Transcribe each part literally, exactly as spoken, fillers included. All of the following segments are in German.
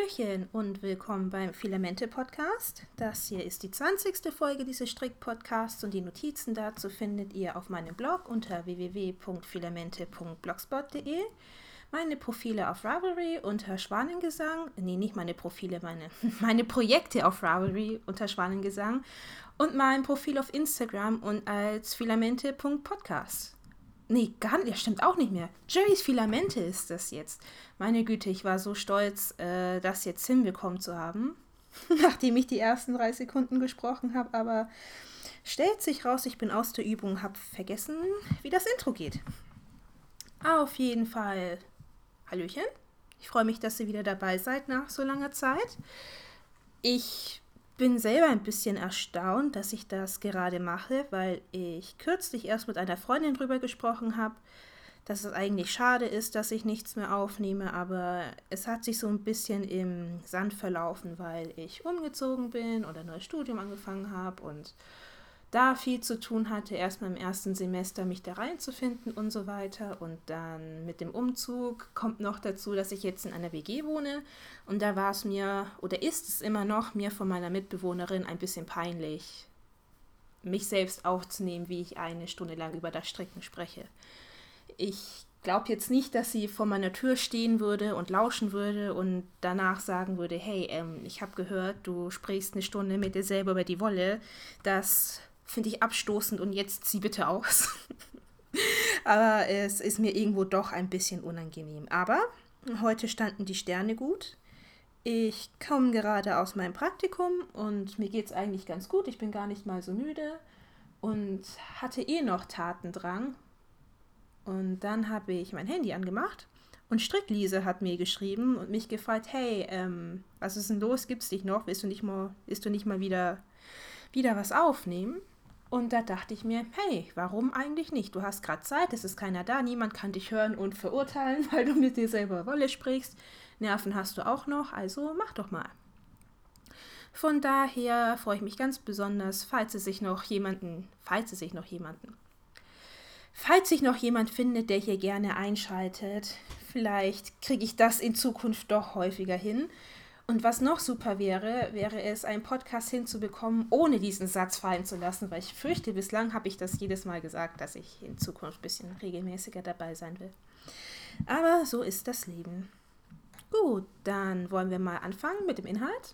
Hallöchen und willkommen beim Filamente-Podcast. Das hier ist die zwanzigste Folge dieses Strick-Podcasts und die Notizen dazu findet ihr auf meinem Blog unter w w w punkt filamente punkt blogspot punkt de. Meine Profile auf Ravelry unter Schwanengesang, nee, nicht meine Profile, meine, meine Projekte auf Ravelry unter Schwanengesang und mein Profil auf Instagram und als filamente punkt podcast. Nee, gar nicht, das stimmt auch nicht mehr. Jerry's Filamente ist das jetzt. Meine Güte, ich war so stolz, äh, das jetzt hinbekommen zu haben, nachdem ich die ersten drei Sekunden gesprochen habe, aber stellt sich raus, ich bin aus der Übung, habe vergessen, wie das Intro geht. Auf jeden Fall, Hallöchen. Ich freue mich, dass ihr wieder dabei seid nach so langer Zeit. Ich bin selber ein bisschen erstaunt, dass ich das gerade mache, weil ich kürzlich erst mit einer Freundin drüber gesprochen habe, dass es eigentlich schade ist, dass ich nichts mehr aufnehme, aber es hat sich so ein bisschen im Sand verlaufen, weil ich umgezogen bin oder ein neues Studium angefangen habe und da viel zu tun hatte, erstmal im ersten Semester mich da reinzufinden und so weiter. Und dann mit dem Umzug kommt noch dazu, dass ich jetzt in einer W G wohne. Und da war es mir, oder ist es immer noch, mir von meiner Mitbewohnerin ein bisschen peinlich, mich selbst aufzunehmen, wie ich eine Stunde lang über das Stricken spreche. Ich glaube jetzt nicht, dass sie vor meiner Tür stehen würde und lauschen würde und danach sagen würde, hey, ähm, ich habe gehört, du sprichst eine Stunde mit dir selber über die Wolle. Das finde ich abstoßend und jetzt zieh bitte aus. Aber es ist mir irgendwo doch ein bisschen unangenehm. Aber heute standen die Sterne gut. Ich komme gerade aus meinem Praktikum und mir geht es eigentlich ganz gut. Ich bin gar nicht mal so müde und hatte eh noch Tatendrang. Und dann habe ich mein Handy angemacht und Strickliese hat mir geschrieben und mich gefragt, hey, ähm, was ist denn los? Gibt's dich noch? Willst du nicht mal, willst du nicht mal wieder, wieder was aufnehmen? Und da dachte ich mir, hey, warum eigentlich nicht? Du hast gerade Zeit, es ist keiner da, niemand kann dich hören und verurteilen, weil du mit dir selber Wolle sprichst. Nerven hast du auch noch, also mach doch mal. Von daher freue ich mich ganz besonders, falls es sich noch jemanden, falls es sich noch jemanden, falls sich noch jemand findet, der hier gerne einschaltet, vielleicht kriege ich das in Zukunft doch häufiger hin. Und was noch super wäre, wäre es, einen Podcast hinzubekommen, ohne diesen Satz fallen zu lassen, weil ich fürchte, bislang habe ich das jedes Mal gesagt, dass ich in Zukunft ein bisschen regelmäßiger dabei sein will. Aber so ist das Leben. Gut, dann wollen wir mal anfangen mit dem Inhalt.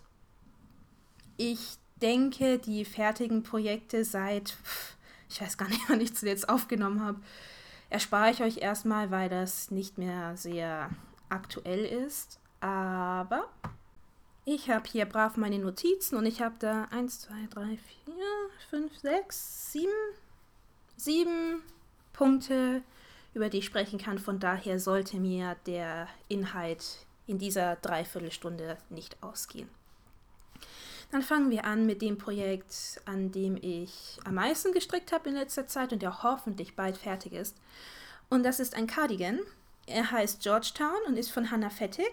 Ich denke, die fertigen Projekte seit, ich weiß gar nicht, wann ich zuletzt aufgenommen habe, erspare ich euch erstmal, weil das nicht mehr sehr aktuell ist. Aber ich habe hier brav meine Notizen und ich habe da eins, zwei, drei, vier, fünf, sechs, sieben, sieben Punkte, über die ich sprechen kann. Von daher sollte mir der Inhalt in dieser Dreiviertelstunde nicht ausgehen. Dann fangen wir an mit dem Projekt, an dem ich am meisten gestrickt habe in letzter Zeit und der hoffentlich bald fertig ist. Und das ist ein Cardigan. Er heißt Georgetown und ist von Hannah Fettig.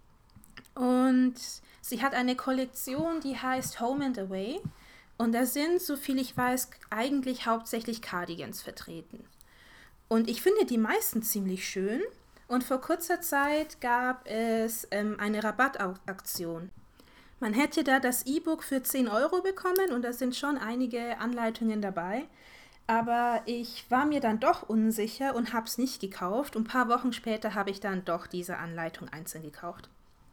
Und sie hat eine Kollektion, die heißt Home and Away. Und da sind, soviel ich weiß, eigentlich hauptsächlich Cardigans vertreten. Und ich finde die meisten ziemlich schön. Und vor kurzer Zeit gab es ähm, eine Rabattaktion. Man hätte da das E-Book für zehn Euro bekommen und da sind schon einige Anleitungen dabei. Aber ich war mir dann doch unsicher und habe es nicht gekauft. Und ein paar Wochen später habe ich dann doch diese Anleitung einzeln gekauft.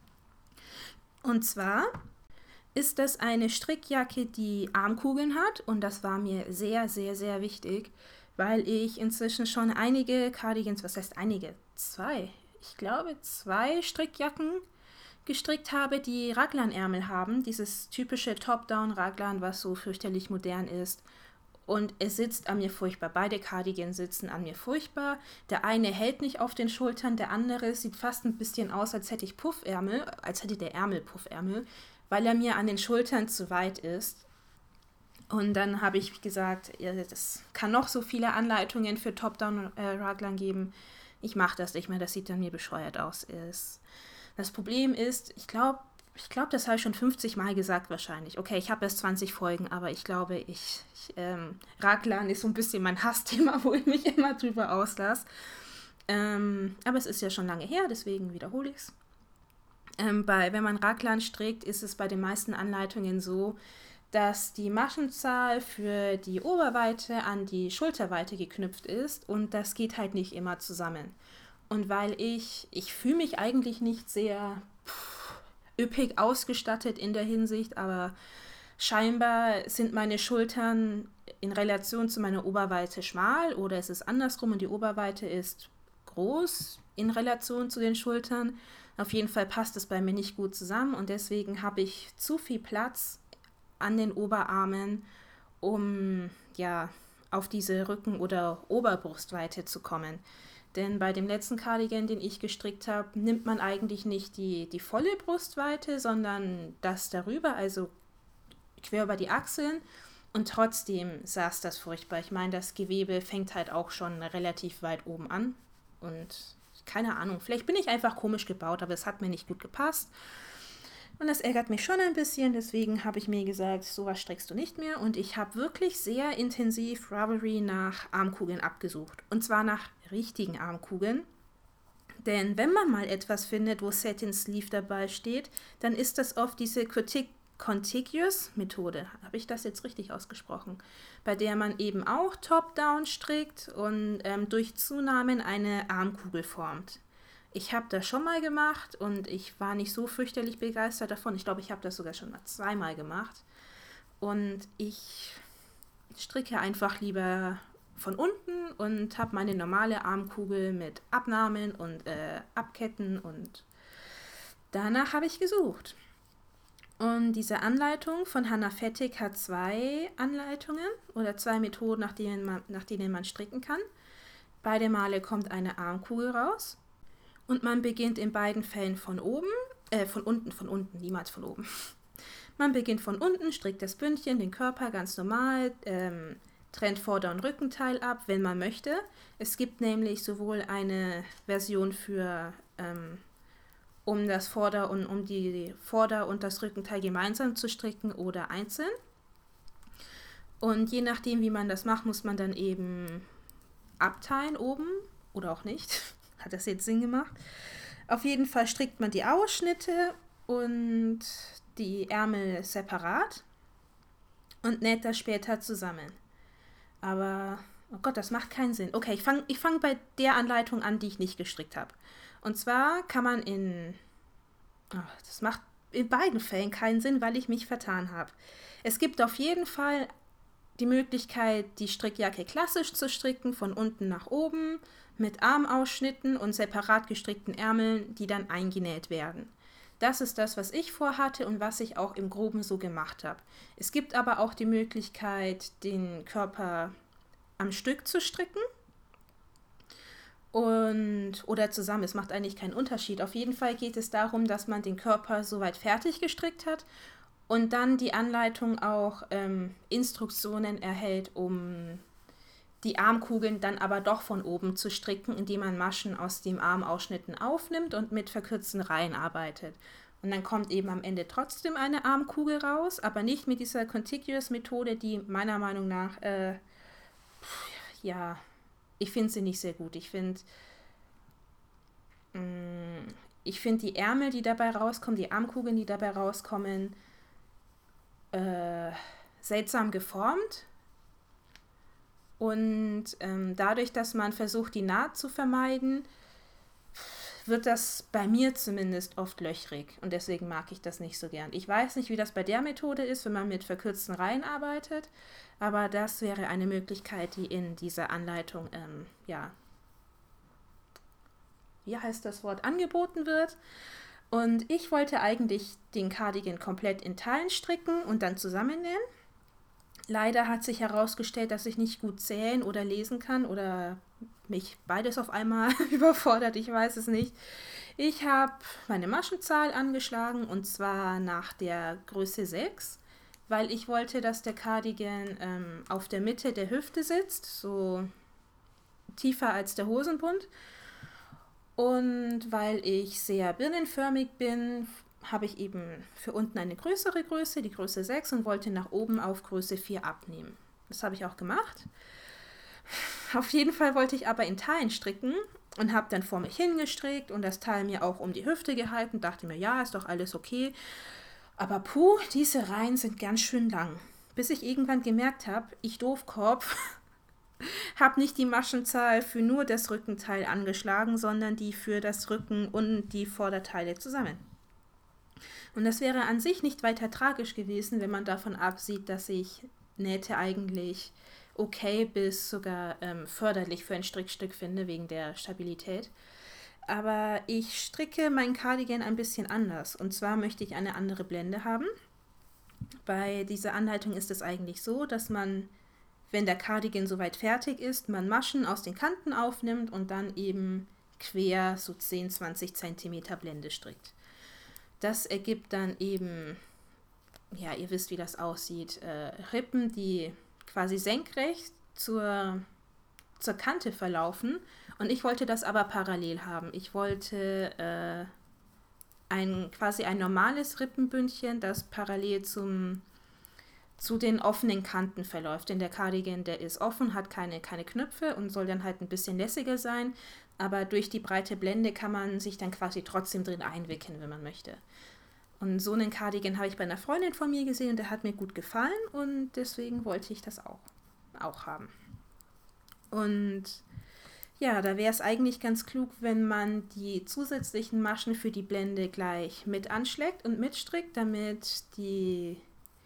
Und zwar ist das eine Strickjacke, die Armkugeln hat. Und das war mir sehr, sehr, sehr wichtig, weil ich inzwischen schon einige Cardigans, was heißt einige? Zwei. Ich glaube, zwei Strickjacken gestrickt habe, die Raglanärmel haben. Dieses typische Top-Down-Raglan, was so fürchterlich modern ist. Und es sitzt an mir furchtbar. Beide Cardigans sitzen an mir furchtbar. Der eine hält nicht auf den Schultern, der andere sieht fast ein bisschen aus, als hätte ich Puffärmel, als hätte der Ärmel Puffärmel, weil er mir an den Schultern zu weit ist. Und dann habe ich gesagt, ja, das kann noch so viele Anleitungen für Top-Down-Raglan geben. Ich mache das nicht mehr, das sieht dann mir bescheuert aus. Ist. Das Problem ist, ich glaube, Ich glaube, das habe ich schon fünfzig Mal gesagt wahrscheinlich. Okay, ich habe erst zwanzig Folgen, aber ich glaube, ich, ich ähm, Raglan ist so ein bisschen mein Hassthema, wo ich mich immer drüber auslasse. Ähm, aber es ist ja schon lange her, deswegen wiederhole ich es. Ähm, bei, wenn man Raglan strickt, ist es bei den meisten Anleitungen so, dass die Maschenzahl für die Oberweite an die Schulterweite geknüpft ist und das geht halt nicht immer zusammen. Und weil ich, ich fühle mich eigentlich nicht sehr pff, üppig ausgestattet in der Hinsicht, aber scheinbar sind meine Schultern in Relation zu meiner Oberweite schmal oder es ist andersrum und die Oberweite ist groß in Relation zu den Schultern. Auf jeden Fall passt es bei mir nicht gut zusammen und deswegen habe ich zu viel Platz an den Oberarmen, um ja auf diese Rücken- oder Oberbrustweite zu kommen. Denn bei dem letzten Cardigan, den ich gestrickt habe, nimmt man eigentlich nicht die, die volle Brustweite, sondern das darüber, also quer über die Achseln. Und trotzdem saß das furchtbar. Ich meine, das Gewebe fängt halt auch schon relativ weit oben an. Und keine Ahnung, vielleicht bin ich einfach komisch gebaut, aber es hat mir nicht gut gepasst. Und das ärgert mich schon ein bisschen, deswegen habe ich mir gesagt, sowas strickst du nicht mehr. Und ich habe wirklich sehr intensiv Ravelry nach Armkugeln abgesucht. Und zwar nach richtigen Armkugeln. Denn wenn man mal etwas findet, wo Satin Sleeve dabei steht, dann ist das oft diese Contiguous-Methode. Habe ich das jetzt richtig ausgesprochen? Bei der man eben auch Top-Down strickt und ähm, durch Zunahmen eine Armkugel formt. Ich habe das schon mal gemacht und ich war nicht so fürchterlich begeistert davon. Ich glaube, ich habe das sogar schon mal zweimal gemacht. Und ich stricke einfach lieber von unten und habe meine normale Armkugel mit Abnahmen und äh, Abketten und danach habe ich gesucht. Und diese Anleitung von Hannah Fettig hat zwei Anleitungen oder zwei Methoden, nach denen man, nach denen man stricken kann. Beide Male kommt eine Armkugel raus. Und man beginnt in beiden Fällen von oben, äh, von unten, von unten, niemals von oben. Man beginnt von unten, strickt das Bündchen, den Körper ganz normal, ähm, trennt Vorder- und Rückenteil ab, wenn man möchte. Es gibt nämlich sowohl eine Version für, ähm, um das Vorder- und um die Vorder- und das Rückenteil gemeinsam zu stricken oder einzeln. Und je nachdem, wie man das macht, muss man dann eben abteilen oben oder auch nicht. Hat das jetzt Sinn gemacht? Auf jeden Fall strickt man die Ausschnitte und die Ärmel separat und näht das später zusammen. Aber, oh Gott, das macht keinen Sinn. Okay, ich fange ich fang bei der Anleitung an, die ich nicht gestrickt habe. Und zwar kann man in, oh, das macht in beiden Fällen keinen Sinn, weil ich mich vertan habe. Es gibt auf jeden Fall die Möglichkeit, die Strickjacke klassisch zu stricken, von unten nach oben, mit Armausschnitten und separat gestrickten Ärmeln, die dann eingenäht werden. Das ist das, was ich vorhatte und was ich auch im Groben so gemacht habe. Es gibt aber auch die Möglichkeit, den Körper am Stück zu stricken und, oder zusammen. Es macht eigentlich keinen Unterschied. Auf jeden Fall geht es darum, dass man den Körper soweit fertig gestrickt hat und dann die Anleitung auch ähm, Instruktionen erhält, um die Armkugeln dann aber doch von oben zu stricken, indem man Maschen aus den Armausschnitten aufnimmt und mit verkürzten Reihen arbeitet. Und dann kommt eben am Ende trotzdem eine Armkugel raus, aber nicht mit dieser Contiguous-Methode, die meiner Meinung nach, äh, ja, ich finde sie nicht sehr gut. Ich finde, ich finde die Ärmel, die dabei rauskommen, die Armkugeln, die dabei rauskommen, äh, seltsam geformt. Und ähm, dadurch, dass man versucht, die Naht zu vermeiden, wird das bei mir zumindest oft löchrig. Und deswegen mag ich das nicht so gern. Ich weiß nicht, wie das bei der Methode ist, wenn man mit verkürzten Reihen arbeitet. Aber das wäre eine Möglichkeit, die in dieser Anleitung, ähm, ja, wie heißt das Wort, angeboten wird. Und ich wollte eigentlich den Cardigan komplett in Teilen stricken und dann zusammennähen. Leider hat sich herausgestellt, dass ich nicht gut zählen oder lesen kann oder mich beides auf einmal überfordert, ich weiß es nicht. Ich habe meine Maschenzahl angeschlagen und zwar nach der Größe sechs, weil ich wollte, dass der Cardigan ähm, auf der Mitte der Hüfte sitzt, so tiefer als der Hosenbund. Und weil ich sehr birnenförmig bin, habe ich eben für unten eine größere Größe, die Größe sechs, und wollte nach oben auf Größe vier abnehmen. Das habe ich auch gemacht. Auf jeden Fall wollte ich aber in Teilen stricken und habe dann vor mich hingestrickt und das Teil mir auch um die Hüfte gehalten. Dachte mir, ja, ist doch alles okay. Aber puh, diese Reihen sind ganz schön lang. Bis ich irgendwann gemerkt habe, ich Doofkopf, habe nicht die Maschenzahl für nur das Rückenteil angeschlagen, sondern die für das Rücken und die Vorderteile zusammen. Und das wäre an sich nicht weiter tragisch gewesen, wenn man davon absieht, dass ich Nähte eigentlich okay bis sogar ähm, förderlich für ein Strickstück finde, wegen der Stabilität. Aber ich stricke mein Cardigan ein bisschen anders. Und zwar möchte ich eine andere Blende haben. Bei dieser Anleitung ist es eigentlich so, dass man, wenn der Cardigan soweit fertig ist, man Maschen aus den Kanten aufnimmt und dann eben quer so zehn, zwanzig Zentimeter Blende strickt. Das ergibt dann eben, ja, ihr wisst, wie das aussieht, äh, Rippen, die quasi senkrecht zur, zur Kante verlaufen. Und ich wollte das aber parallel haben. Ich wollte äh, ein, quasi ein normales Rippenbündchen, das parallel zum, zu den offenen Kanten verläuft. Denn der Cardigan, der ist offen, hat keine, keine Knöpfe und soll dann halt ein bisschen lässiger sein. Aber durch die breite Blende kann man sich dann quasi trotzdem drin einwickeln, wenn man möchte. Und so einen Cardigan habe ich bei einer Freundin von mir gesehen und der hat mir gut gefallen und deswegen wollte ich das auch, auch haben. Und ja, da wäre es eigentlich ganz klug, wenn man die zusätzlichen Maschen für die Blende gleich mit anschlägt und mitstrickt, damit die,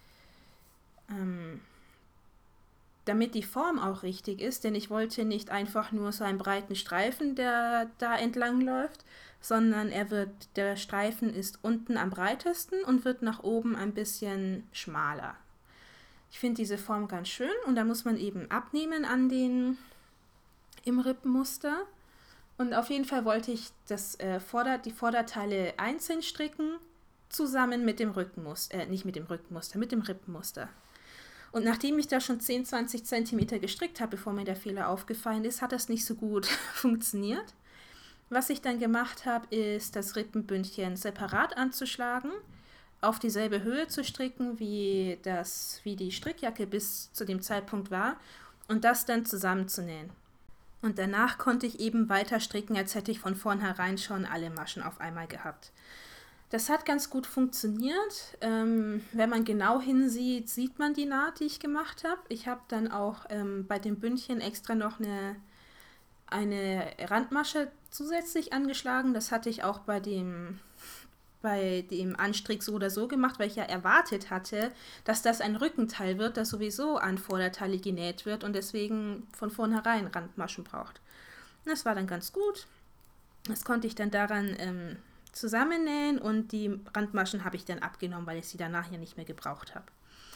ähm, damit die Form auch richtig ist, denn ich wollte nicht einfach nur so einen breiten Streifen, der da entlang läuft, sondern er wird, der Streifen ist unten am breitesten und wird nach oben ein bisschen schmaler. Ich finde diese Form ganz schön und da muss man eben abnehmen an den, im Rippenmuster. Und auf jeden Fall wollte ich das, äh, Vorder-, die Vorderteile einzeln stricken, zusammen mit dem Rückenmuster, äh, nicht mit dem Rückenmuster, mit dem Rippenmuster. Und nachdem ich da schon zehn, zwanzig Zentimeter gestrickt habe, bevor mir der Fehler aufgefallen ist, hat das nicht so gut funktioniert. Was ich dann gemacht habe, ist das Rippenbündchen separat anzuschlagen, auf dieselbe Höhe zu stricken, wie, das, wie die Strickjacke bis zu dem Zeitpunkt war und das dann zusammenzunähen. Und danach konnte ich eben weiter stricken, als hätte ich von vornherein schon alle Maschen auf einmal gehabt. Das hat ganz gut funktioniert. Ähm, wenn man genau hinsieht, sieht man die Naht, die ich gemacht habe. Ich habe dann auch ähm, bei dem Bündchen extra noch eine, eine Randmasche zusätzlich angeschlagen. Das hatte ich auch bei dem, bei dem Anstrick so oder so gemacht, weil ich ja erwartet hatte, dass das ein Rückenteil wird, das sowieso an Vorderteile genäht wird und deswegen von vornherein Randmaschen braucht. Und das war dann ganz gut. Das konnte ich dann daran ähm, zusammennähen und die Randmaschen habe ich dann abgenommen, weil ich sie danach ja nicht mehr gebraucht habe.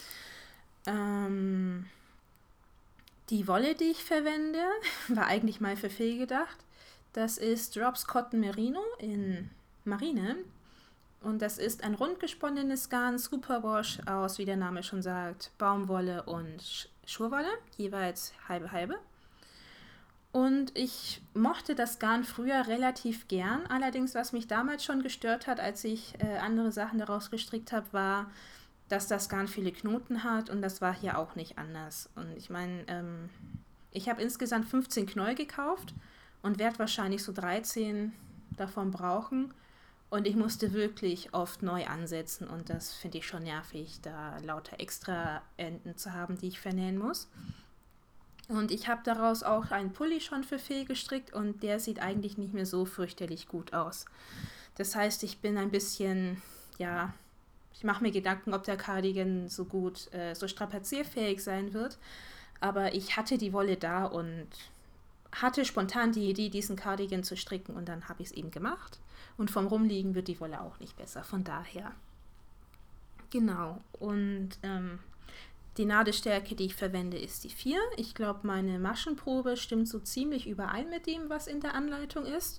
Ähm, die Wolle, die ich verwende, war eigentlich mal für Fee gedacht. Das ist Drops Cotton Merino in Marine und das ist ein rundgesponnenes Garn, Superwash aus, wie der Name schon sagt, Baumwolle und Schurwolle, jeweils halbe halbe. Und ich mochte das Garn früher relativ gern, allerdings was mich damals schon gestört hat, als ich äh, andere Sachen daraus gestrickt habe, war, dass das Garn viele Knoten hat und das war hier auch nicht anders. Und ich meine, ähm, ich habe insgesamt fünfzehn Knäuel gekauft und werde wahrscheinlich so dreizehn davon brauchen. Und ich musste wirklich oft neu ansetzen und das finde ich schon nervig, da lauter extra Enden zu haben, die ich vernähen muss. Und ich habe daraus auch einen Pulli schon für Fee gestrickt und der sieht eigentlich nicht mehr so fürchterlich gut aus. Das heißt, ich bin ein bisschen, ja, ich mache mir Gedanken, ob der Cardigan so gut, äh, so strapazierfähig sein wird. Aber ich hatte die Wolle da und hatte spontan die Idee, diesen Cardigan zu stricken und dann habe ich es eben gemacht. Und vom Rumliegen wird die Wolle auch nicht besser, von daher. Genau, und ähm, die Nadelstärke, die ich verwende, ist die vier. Ich glaube, meine Maschenprobe stimmt so ziemlich überein mit dem, was in der Anleitung ist.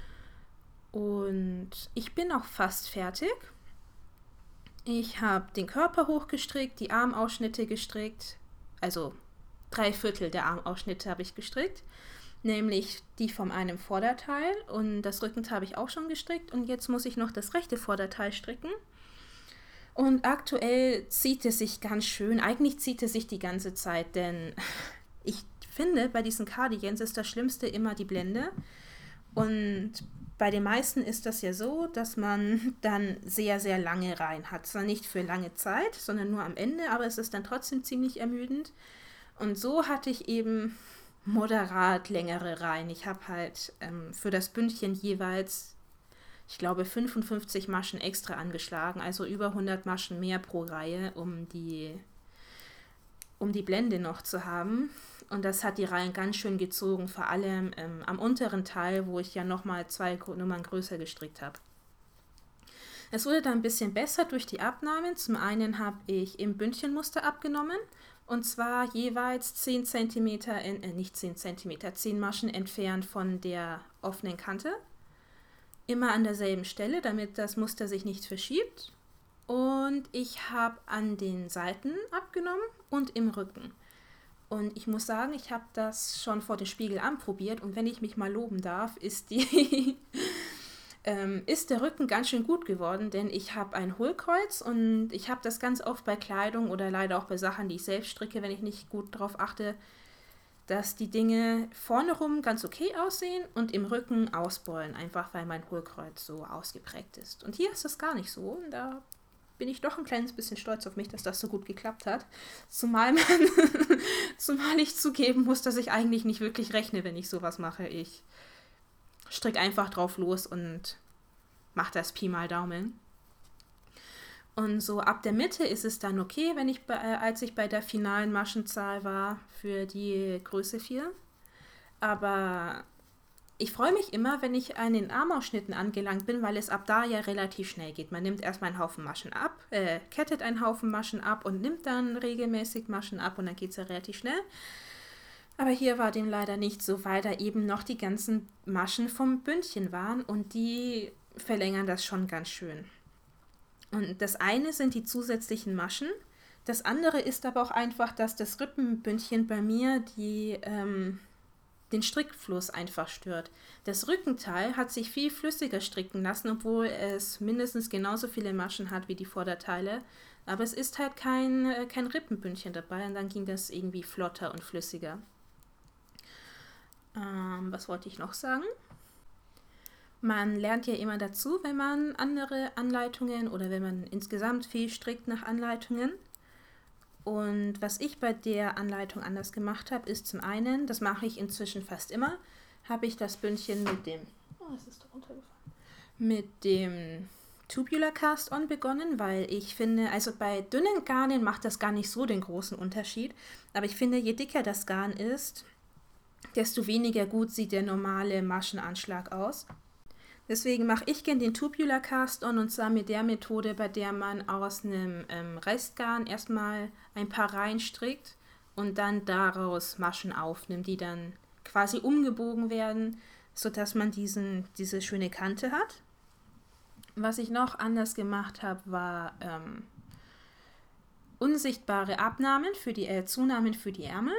Und ich bin auch fast fertig. Ich habe den Körper hochgestrickt, die Armausschnitte gestrickt, also drei Viertel der Armausschnitte habe ich gestrickt, nämlich die vom einem Vorderteil und das Rückenteil habe ich auch schon gestrickt und jetzt muss ich noch das rechte Vorderteil stricken. Und aktuell zieht es sich ganz schön, eigentlich zieht es sich die ganze Zeit, denn ich finde, bei diesen Cardigans ist das Schlimmste immer die Blende. Und bei den meisten ist das ja so, dass man dann sehr, sehr lange Reihen hat. Zwar nicht für lange Zeit, sondern nur am Ende, aber es ist dann trotzdem ziemlich ermüdend. Und so hatte ich eben moderat längere Reihen. Ich habe halt ähm, für das Bündchen jeweils, ich glaube, fünfundfünfzig Maschen extra angeschlagen, also über hundert Maschen mehr pro Reihe, um die, um die Blende noch zu haben. Und das hat die Reihen ganz schön gezogen, vor allem ähm, am unteren Teil, wo ich ja nochmal zwei Nummern größer gestrickt habe. Es wurde dann ein bisschen besser durch die Abnahmen. Zum einen habe ich im Bündchenmuster abgenommen, und zwar jeweils zehn Zentimeter, in, äh, nicht zehn Zentimeter, zehn Maschen entfernt von der offenen Kante. Immer an derselben Stelle, damit das Muster sich nicht verschiebt. Und ich habe an den Seiten abgenommen und im Rücken. Und ich muss sagen, ich habe das schon vor dem Spiegel anprobiert, und wenn ich mich mal loben darf, ist, die ähm, ist der Rücken ganz schön gut geworden, denn ich habe ein Hohlkreuz, und ich habe das ganz oft bei Kleidung oder leider auch bei Sachen, die ich selbst stricke, wenn ich nicht gut darauf achte, dass die Dinge vorne rum ganz okay aussehen und im Rücken ausbeulen, einfach weil mein Hohlkreuz so ausgeprägt ist. Und hier ist das gar nicht so, und da bin ich doch ein kleines bisschen stolz auf mich, dass das so gut geklappt hat. Zumal man, zumal ich zugeben muss, dass ich eigentlich nicht wirklich rechne, wenn ich sowas mache. Ich stricke einfach drauf los und mache das Pi mal Daumen. Und so ab der Mitte ist es dann okay, wenn ich bei, äh, als ich bei der finalen Maschenzahl war für die Größe vier. Aber ich freue mich immer, wenn ich an den Armausschnitten angelangt bin, weil es ab da ja relativ schnell geht. Man nimmt erstmal einen Haufen Maschen ab, äh, kettet einen Haufen Maschen ab und nimmt dann regelmäßig Maschen ab, und dann geht es ja relativ schnell. Aber hier war dem leider nicht so, weil da eben noch die ganzen Maschen vom Bündchen waren, und die verlängern das schon ganz schön. Und das eine sind die zusätzlichen Maschen. Das andere ist aber auch einfach, dass das Rippenbündchen bei mir die... Ähm, den Strickfluss einfach stört. Das Rückenteil hat sich viel flüssiger stricken lassen, obwohl es mindestens genauso viele Maschen hat wie die Vorderteile. Aber es ist halt kein, kein Rippenbündchen dabei, und dann ging das irgendwie flotter und flüssiger. Ähm, was wollte ich noch sagen? Man lernt ja immer dazu, wenn man andere Anleitungen oder wenn man insgesamt viel strickt nach Anleitungen. Und was ich bei der Anleitung anders gemacht habe, ist zum einen, das mache ich inzwischen fast immer, habe ich das Bündchen mit dem, oh, es ist doch runtergefallen, mit dem Tubular Cast-On begonnen, weil ich finde, also bei dünnen Garnen macht das gar nicht so den großen Unterschied, aber ich finde, je dicker das Garn ist, desto weniger gut sieht der normale Maschenanschlag aus. Deswegen mache ich gerne den Tubular Cast-On, und zwar mit der Methode, bei der man aus einem ähm, Restgarn erstmal ein paar Reihen strickt und dann daraus Maschen aufnimmt, die dann quasi umgebogen werden, sodass man diesen, diese schöne Kante hat. Was ich noch anders gemacht habe, war ähm, unsichtbare Abnahmen für die äh, Zunahmen für die Ärmel.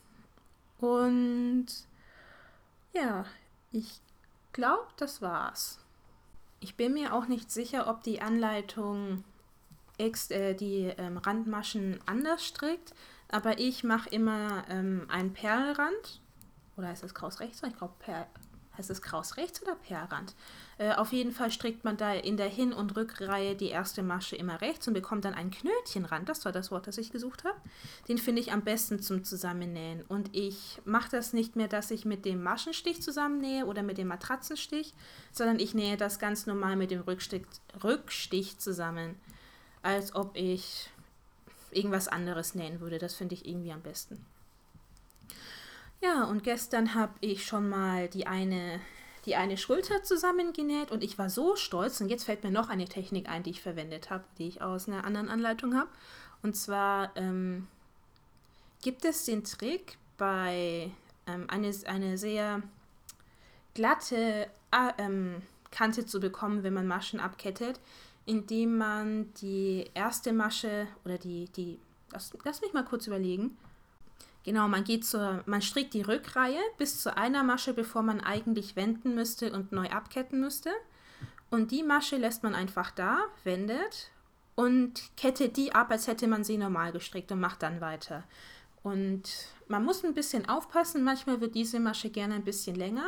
Und ja, ich Ich glaube, das war's. Ich bin mir auch nicht sicher, ob die Anleitung ex, äh, die ähm, Randmaschen anders strickt, aber ich mache immer ähm, einen Perlrand. Oder heißt das Kraus rechts? Ich glaube, per, heißt es Kraus rechts oder Perlrand? Äh, auf jeden Fall strickt man da in der Hin- und Rückreihe die erste Masche immer rechts und bekommt dann einen Knötchenrand. Das war das Wort, das ich gesucht habe. Den finde ich am besten zum Zusammennähen. Und ich mache das nicht mehr, dass ich mit dem Maschenstich zusammennähe oder mit dem Matratzenstich, sondern ich nähe das ganz normal mit dem Rückstich, Rückstich zusammen, als ob ich irgendwas anderes nähen würde. Das finde ich irgendwie am besten. Ja, und gestern habe ich schon mal die eine, die eine Schulter zusammengenäht, und ich war so stolz. Und jetzt fällt mir noch eine Technik ein, die ich verwendet habe, die ich aus einer anderen Anleitung habe. Und zwar ähm, gibt es den Trick, bei ähm, eine, eine sehr glatte äh, ähm, Kante zu bekommen, wenn man Maschen abkettet, indem man die erste Masche oder die, die lass, lass mich mal kurz überlegen. Genau, man geht zur, man strickt die Rückreihe bis zu einer Masche, bevor man eigentlich wenden müsste und neu abketten müsste. Und die Masche lässt man einfach da, wendet und kettet die ab, als hätte man sie normal gestrickt, und macht dann weiter. Und man muss ein bisschen aufpassen, manchmal wird diese Masche gerne ein bisschen länger,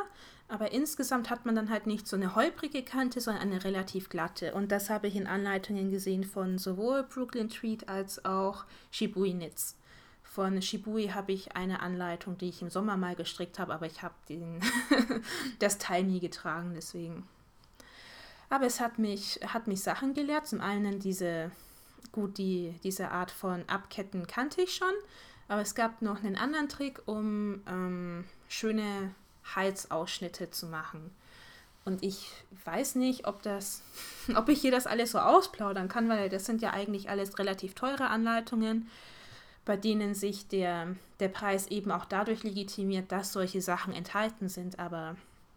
Aber insgesamt hat man dann halt nicht so eine holprige Kante, sondern eine relativ glatte. Und das habe ich in Anleitungen gesehen von sowohl Brooklyn Tweed als auch Shibui Knits. Von Shibui habe ich eine Anleitung, die ich im Sommer mal gestrickt habe, aber ich habe den das Teil nie getragen, deswegen. Aber es hat mich, hat mich Sachen gelehrt. Zum einen diese, gut, die, diese Art von Abketten kannte ich schon, aber es gab noch einen anderen Trick, um ähm, schöne Halsausschnitte zu machen. Und ich weiß nicht, ob das, ob ich hier das alles so ausplaudern kann, weil das sind ja eigentlich alles relativ teure Anleitungen, bei denen sich der, der Preis eben auch dadurch legitimiert, dass solche Sachen enthalten sind. Aber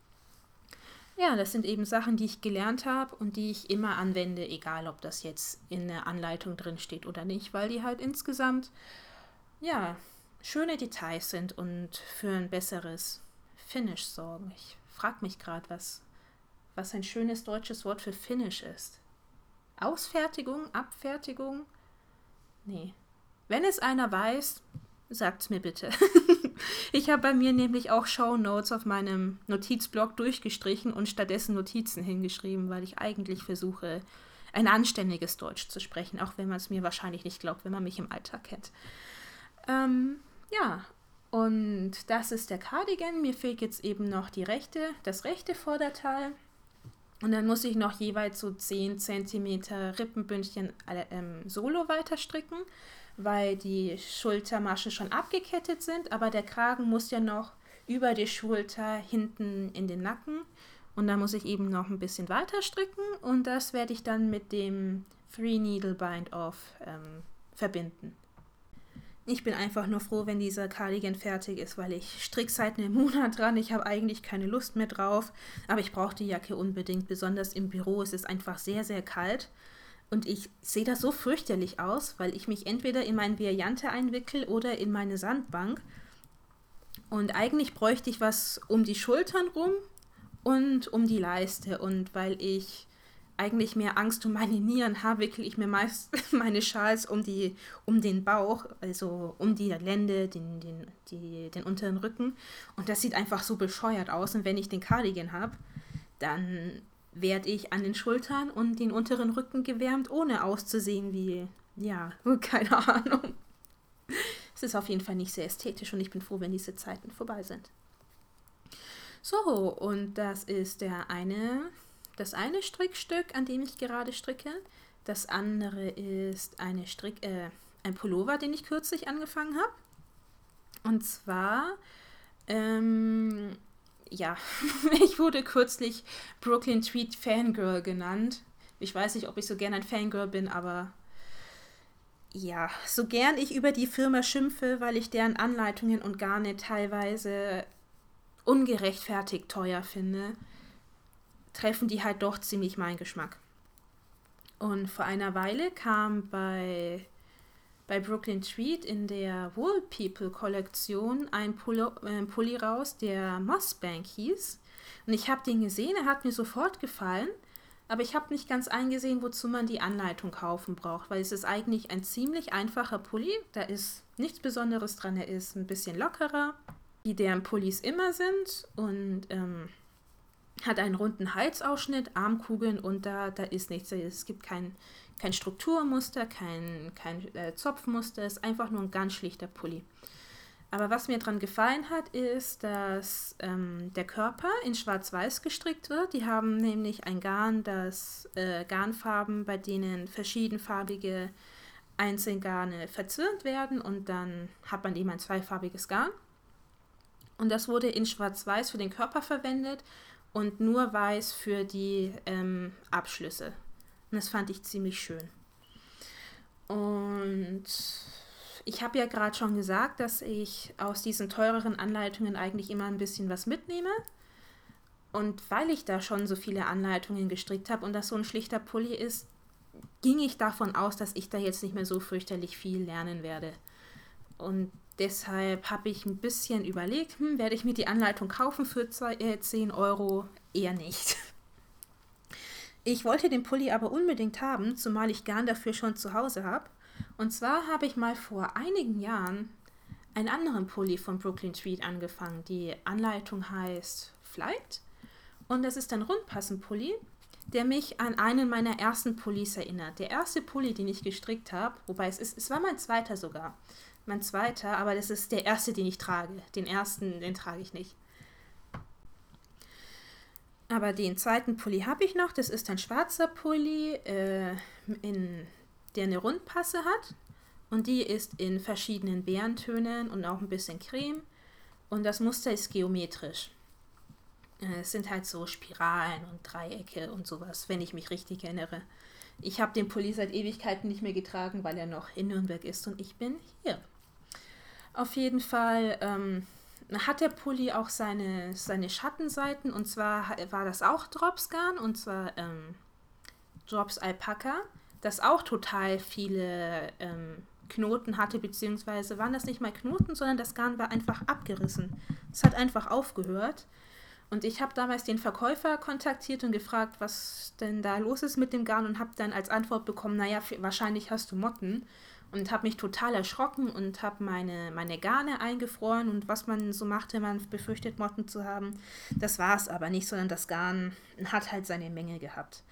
ja, das sind eben Sachen, die ich gelernt habe und die ich immer anwende, egal ob das jetzt in der Anleitung drin steht oder nicht, weil die halt insgesamt, ja, schöne Details sind und für ein besseres Finish sorgen. Ich frage mich gerade, was, was ein schönes deutsches Wort für Finish ist. Ausfertigung? Abfertigung? Nee. Wenn es einer weiß, sagt's mir bitte. Ich habe bei mir nämlich auch Shownotes auf meinem Notizblock durchgestrichen und stattdessen Notizen hingeschrieben, weil ich eigentlich versuche, ein anständiges Deutsch zu sprechen, auch wenn man es mir wahrscheinlich nicht glaubt, wenn man mich im Alltag kennt. Ähm, ja, und das ist der Cardigan. Mir fehlt jetzt eben noch die rechte, das rechte Vorderteil. Und dann muss ich noch jeweils so zehn Zentimeter Rippenbündchen ähm, solo weiter stricken, weil die Schultermasche schon abgekettet sind, aber der Kragen muss ja noch über die Schulter hinten in den Nacken und da muss ich eben noch ein bisschen weiter stricken und das werde ich dann mit dem Three Needle Bind Off ähm, verbinden. Ich bin einfach nur froh, wenn dieser Cardigan fertig ist, weil ich stricke seit einem Monat dran. Ich habe eigentlich keine Lust mehr drauf, aber ich brauche die Jacke unbedingt, besonders im Büro. Es ist einfach sehr, sehr kalt. Und ich sehe das so fürchterlich aus, weil ich mich entweder in mein Viajante einwickel oder in meine Sandbank. Und eigentlich bräuchte ich was um die Schultern rum und um die Leiste. Und weil ich eigentlich mehr Angst um meine Nieren habe, wickel ich mir meist meine Schals um, die, um den Bauch, also um die Lende, den, den, die, den unteren Rücken. Und das sieht einfach so bescheuert aus. Und wenn ich den Cardigan habe, dann werde ich an den Schultern und den unteren Rücken gewärmt, ohne auszusehen wie, ja, keine Ahnung. Es ist auf jeden Fall nicht sehr ästhetisch und ich bin froh, wenn diese Zeiten vorbei sind. So, und das ist der eine, das eine Strickstück, an dem ich gerade stricke. Das andere ist eine Strick, äh, ein Pullover, den ich kürzlich angefangen habe. Und zwar, ähm, ja, ich wurde kürzlich Brooklyn Tweed Fangirl genannt. Ich weiß nicht, ob ich so gern ein Fangirl bin, aber ja, so gern ich über die Firma schimpfe, weil ich deren Anleitungen und Garne teilweise ungerechtfertigt teuer finde, treffen die halt doch ziemlich meinen Geschmack. Und vor einer Weile kam bei bei Brooklyn Tweed in der Wool People Kollektion ein Pulli, äh, Pulli raus, der Mossbank hieß. Und ich habe den gesehen, er hat mir sofort gefallen, aber ich habe nicht ganz eingesehen, wozu man die Anleitung kaufen braucht, weil es ist eigentlich ein ziemlich einfacher Pulli, da ist nichts Besonderes dran, er ist ein bisschen lockerer, wie deren Pullis immer sind und ähm, hat einen runden Halsausschnitt, Armkugeln und da, da ist nichts, es gibt kein Kein Strukturmuster, kein, kein äh, Zopfmuster, ist einfach nur ein ganz schlichter Pulli. Aber was mir daran gefallen hat, ist, dass ähm, der Körper in schwarz-weiß gestrickt wird. Die haben nämlich ein Garn, das äh, Garnfarben, bei denen verschiedenfarbige Einzelgarne verzwirnt werden und dann hat man eben ein zweifarbiges Garn. Und das wurde in schwarz-weiß für den Körper verwendet und nur weiß für die ähm, Abschlüsse. Und das fand ich ziemlich schön. Und ich habe ja gerade schon gesagt, dass ich aus diesen teureren Anleitungen eigentlich immer ein bisschen was mitnehme. Und weil ich da schon so viele Anleitungen gestrickt habe und das so ein schlichter Pulli ist, ging ich davon aus, dass ich da jetzt nicht mehr so fürchterlich viel lernen werde. Und deshalb habe ich ein bisschen überlegt, hm, werde ich mir die Anleitung kaufen für zehn Euro? Eher nicht. Ich wollte den Pulli aber unbedingt haben, zumal ich Garn dafür schon zu Hause habe. Und zwar habe ich mal vor einigen Jahren einen anderen Pulli von Brooklyn Tweed angefangen. Die Anleitung heißt Flight. Und das ist ein Rundpassenpulli, der mich an einen meiner ersten Pullis erinnert. Der erste Pulli, den ich gestrickt habe, wobei es ist, es war mein zweiter sogar. Mein zweiter, aber das ist der erste, den ich trage. Den ersten, den trage ich nicht. Aber den zweiten Pulli habe ich noch. Das ist ein schwarzer Pulli, äh, in, der eine Rundpasse hat. Und die ist in verschiedenen Bärentönen und auch ein bisschen Creme. Und das Muster ist geometrisch. Es sind halt so Spiralen und Dreiecke und sowas, wenn ich mich richtig erinnere. Ich habe den Pulli seit Ewigkeiten nicht mehr getragen, weil er noch in Nürnberg ist und ich bin hier. Auf jeden Fall ähm, hat der Pulli auch seine, seine Schattenseiten, und zwar war das auch Dropsgarn, und zwar ähm, Drops Alpaka, das auch total viele ähm, Knoten hatte, beziehungsweise waren das nicht mal Knoten, sondern das Garn war einfach abgerissen. Es hat einfach aufgehört. Und ich habe damals den Verkäufer kontaktiert und gefragt, was denn da los ist mit dem Garn, und habe dann als Antwort bekommen, naja, wahrscheinlich hast du Motten. Und habe mich total erschrocken und habe meine, meine Garne eingefroren, und was man so macht, wenn man befürchtet, Motten zu haben. Das war es aber nicht, sondern das Garn hat halt seine Menge gehabt.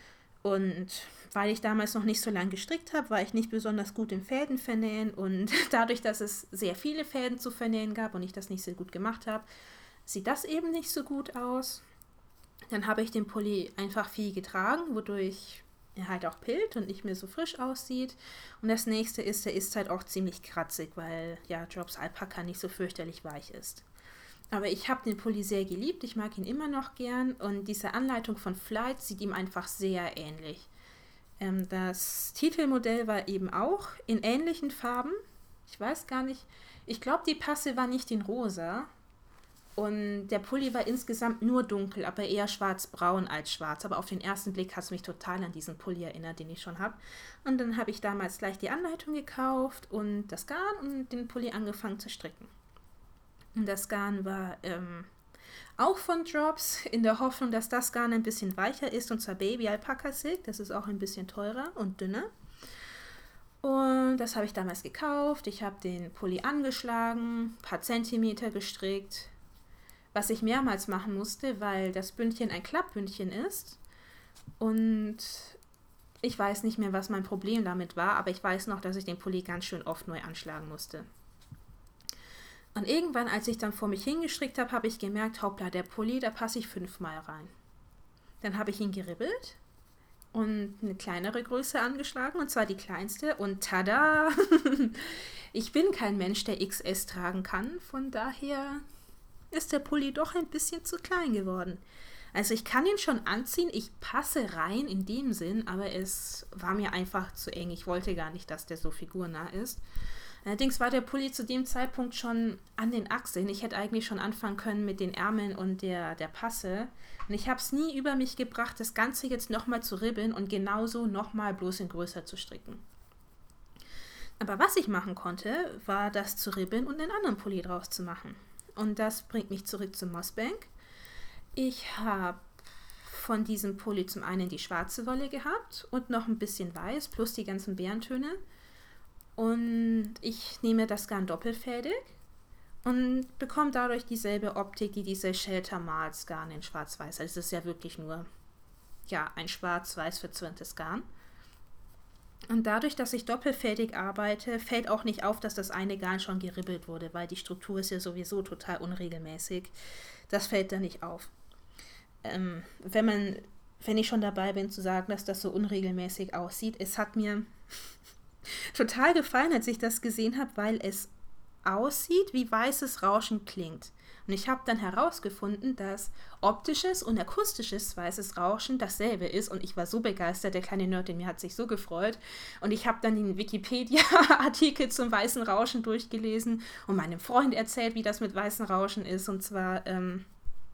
Und weil ich damals noch nicht so lange gestrickt habe, war ich nicht besonders gut im Fäden vernähen, und dadurch, dass es sehr viele Fäden zu vernähen gab und ich das nicht so gut gemacht habe, sieht das eben nicht so gut aus. Dann habe ich den Pulli einfach viel getragen, wodurch er halt auch pillt und nicht mehr so frisch aussieht. Und das nächste ist, er ist halt auch ziemlich kratzig, weil ja Drops Alpaka nicht so fürchterlich weich ist. Aber ich habe den Pulli sehr geliebt, ich mag ihn immer noch gern, und diese Anleitung von Flight sieht ihm einfach sehr ähnlich. Ähm, das Titelmodell war eben auch in ähnlichen Farben. Ich weiß gar nicht, ich glaube die Passe war nicht in rosa. Und der Pulli war insgesamt nur dunkel, aber eher schwarz-braun als schwarz. Aber auf den ersten Blick hat es mich total an diesen Pulli erinnert, den ich schon habe. Und dann habe ich damals gleich die Anleitung gekauft und das Garn und den Pulli angefangen zu stricken. Und das Garn war ähm, auch von Drops, in der Hoffnung, dass das Garn ein bisschen weicher ist, und zwar Baby Alpaca Silk. Das ist auch ein bisschen teurer und dünner. Und das habe ich damals gekauft. Ich habe den Pulli angeschlagen, ein paar Zentimeter gestrickt, was ich mehrmals machen musste, weil das Bündchen ein Klappbündchen ist. Und ich weiß nicht mehr, was mein Problem damit war, aber ich weiß noch, dass ich den Pulli ganz schön oft neu anschlagen musste. Und irgendwann, als ich dann vor mich hingestrickt habe, habe ich gemerkt, hoppla, der Pulli, da passe ich fünfmal rein. Dann habe ich ihn geribbelt und eine kleinere Größe angeschlagen, und zwar die kleinste, und tada! Ich bin kein Mensch, der X S tragen kann, von daher ist der Pulli doch ein bisschen zu klein geworden. Also ich kann ihn schon anziehen, ich passe rein in dem Sinn, aber es war mir einfach zu eng. Ich wollte gar nicht, dass der so figurnah ist. Allerdings war der Pulli zu dem Zeitpunkt schon an den Achseln. Ich hätte eigentlich schon anfangen können mit den Ärmeln und der, der Passe. Und ich habe es nie über mich gebracht, das Ganze jetzt nochmal zu ribbeln und genauso nochmal bloß in größer zu stricken. Aber was ich machen konnte, war das zu ribbeln und einen anderen Pulli draus zu machen. Und das bringt mich zurück zum Mossbank. Ich habe von diesem Pulli zum einen die schwarze Wolle gehabt und noch ein bisschen weiß, plus die ganzen Bärentöne. Und ich nehme das Garn doppelfädig und bekomme dadurch dieselbe Optik, die diese Shelter Mars Garn in schwarz-weiß. Also es ist ja wirklich nur ja, ein schwarz-weiß verzwirntes Garn. Und dadurch, dass ich doppelfädig arbeite, fällt auch nicht auf, dass das eine Garn schon geribbelt wurde, weil die Struktur ist ja sowieso total unregelmäßig. Das fällt da nicht auf. Ähm, wenn man, wenn ich schon dabei bin zu sagen, dass das so unregelmäßig aussieht, es hat mir total gefallen, als ich das gesehen habe, weil es aussieht, wie weißes Rauschen klingt. Und ich habe dann herausgefunden, dass optisches und akustisches weißes Rauschen dasselbe ist. Und ich war so begeistert, der kleine Nerd in mir hat sich so gefreut. Und ich habe dann den Wikipedia-Artikel zum weißen Rauschen durchgelesen und meinem Freund erzählt, wie das mit weißen Rauschen ist. Und zwar ähm,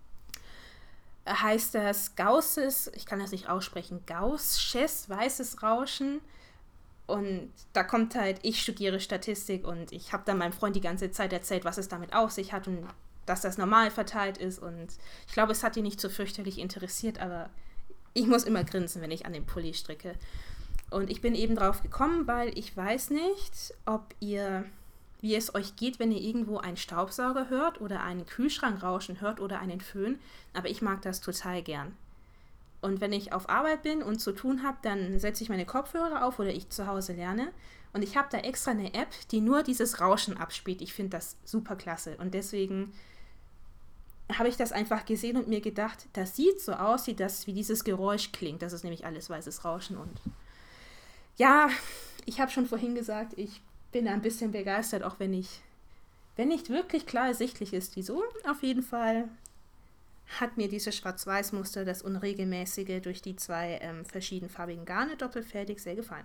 heißt das Gausses, ich kann das nicht aussprechen, Gaußsches weißes Rauschen. Und da kommt halt, ich studiere Statistik und ich habe dann meinem Freund die ganze Zeit erzählt, was es damit auf sich hat und dass das normal verteilt ist. Und ich glaube, es hat ihn nicht so fürchterlich interessiert, aber ich muss immer grinsen, wenn ich an dem Pulli stricke. Und ich bin eben drauf gekommen, weil ich weiß nicht, ob ihr wie es euch geht, wenn ihr irgendwo einen Staubsauger hört oder einen Kühlschrank rauschen hört oder einen Föhn, aber ich mag das total gern. Und wenn ich auf Arbeit bin und zu tun habe, dann setze ich meine Kopfhörer auf oder ich zu Hause lerne. Und ich habe da extra eine App, die nur dieses Rauschen abspielt. Ich finde das super klasse. Und deswegen habe ich das einfach gesehen und mir gedacht, das sieht so aus, wie, das, wie dieses Geräusch klingt. Das ist nämlich alles weißes Rauschen. Und ja, ich habe schon vorhin gesagt, ich bin ein bisschen begeistert, auch wenn ich, wenn nicht wirklich klar ersichtlich ist, wieso. Auf jeden Fall hat mir dieses Schwarz-Weiß-Muster, das unregelmäßige durch die zwei ähm, verschiedenfarbigen Garne doppelfädig, sehr gefallen.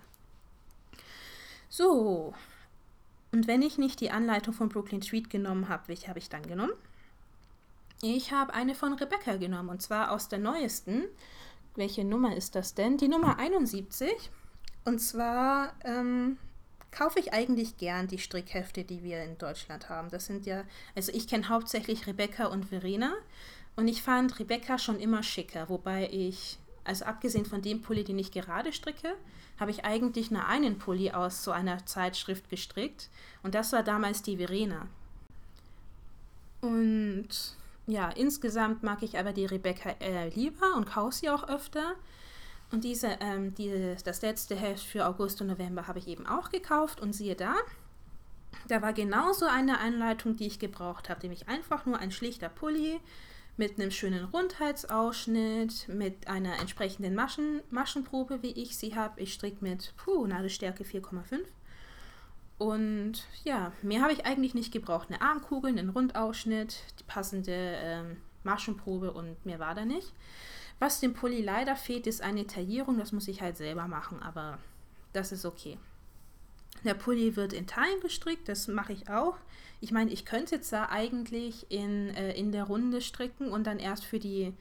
So, und wenn ich nicht die Anleitung von Brooklyn Treat genommen habe, welche habe ich dann genommen? Ich habe eine von Rebecca genommen, und zwar aus der neuesten. Welche Nummer ist das denn? Die Nummer einundsiebzig. Und zwar ähm, kaufe ich eigentlich gern die Strickhefte, die wir in Deutschland haben. Das sind ja, also ich kenne hauptsächlich Rebecca und Verena. Und ich fand Rebecca schon immer schicker, wobei ich, also abgesehen von dem Pulli, den ich gerade stricke, habe ich eigentlich nur einen Pulli aus so einer Zeitschrift gestrickt. Und das war damals die Verena. Und ja, insgesamt mag ich aber die Rebecca äh, lieber und kaufe sie auch öfter. Und diese, ähm, die, das letzte Heft für August und November habe ich eben auch gekauft. Und siehe da, da war genauso eine Anleitung, die ich gebraucht habe, nämlich einfach nur ein schlichter Pulli mit einem schönen Rundhalsausschnitt, mit einer entsprechenden Maschen, Maschenprobe, wie ich sie habe. Ich stricke mit puh, Nadelstärke vier Komma fünf. Und ja, mehr habe ich eigentlich nicht gebraucht. Eine Armkugel, einen Rundausschnitt, die passende ähm, Maschenprobe und mehr war da nicht. Was dem Pulli leider fehlt, ist eine Taillierung. Das muss ich halt selber machen, aber das ist okay. Der Pulli wird in Teilen gestrickt, das mache ich auch. Ich meine, ich könnte jetzt da eigentlich in, äh, in der Runde stricken und dann erst für die,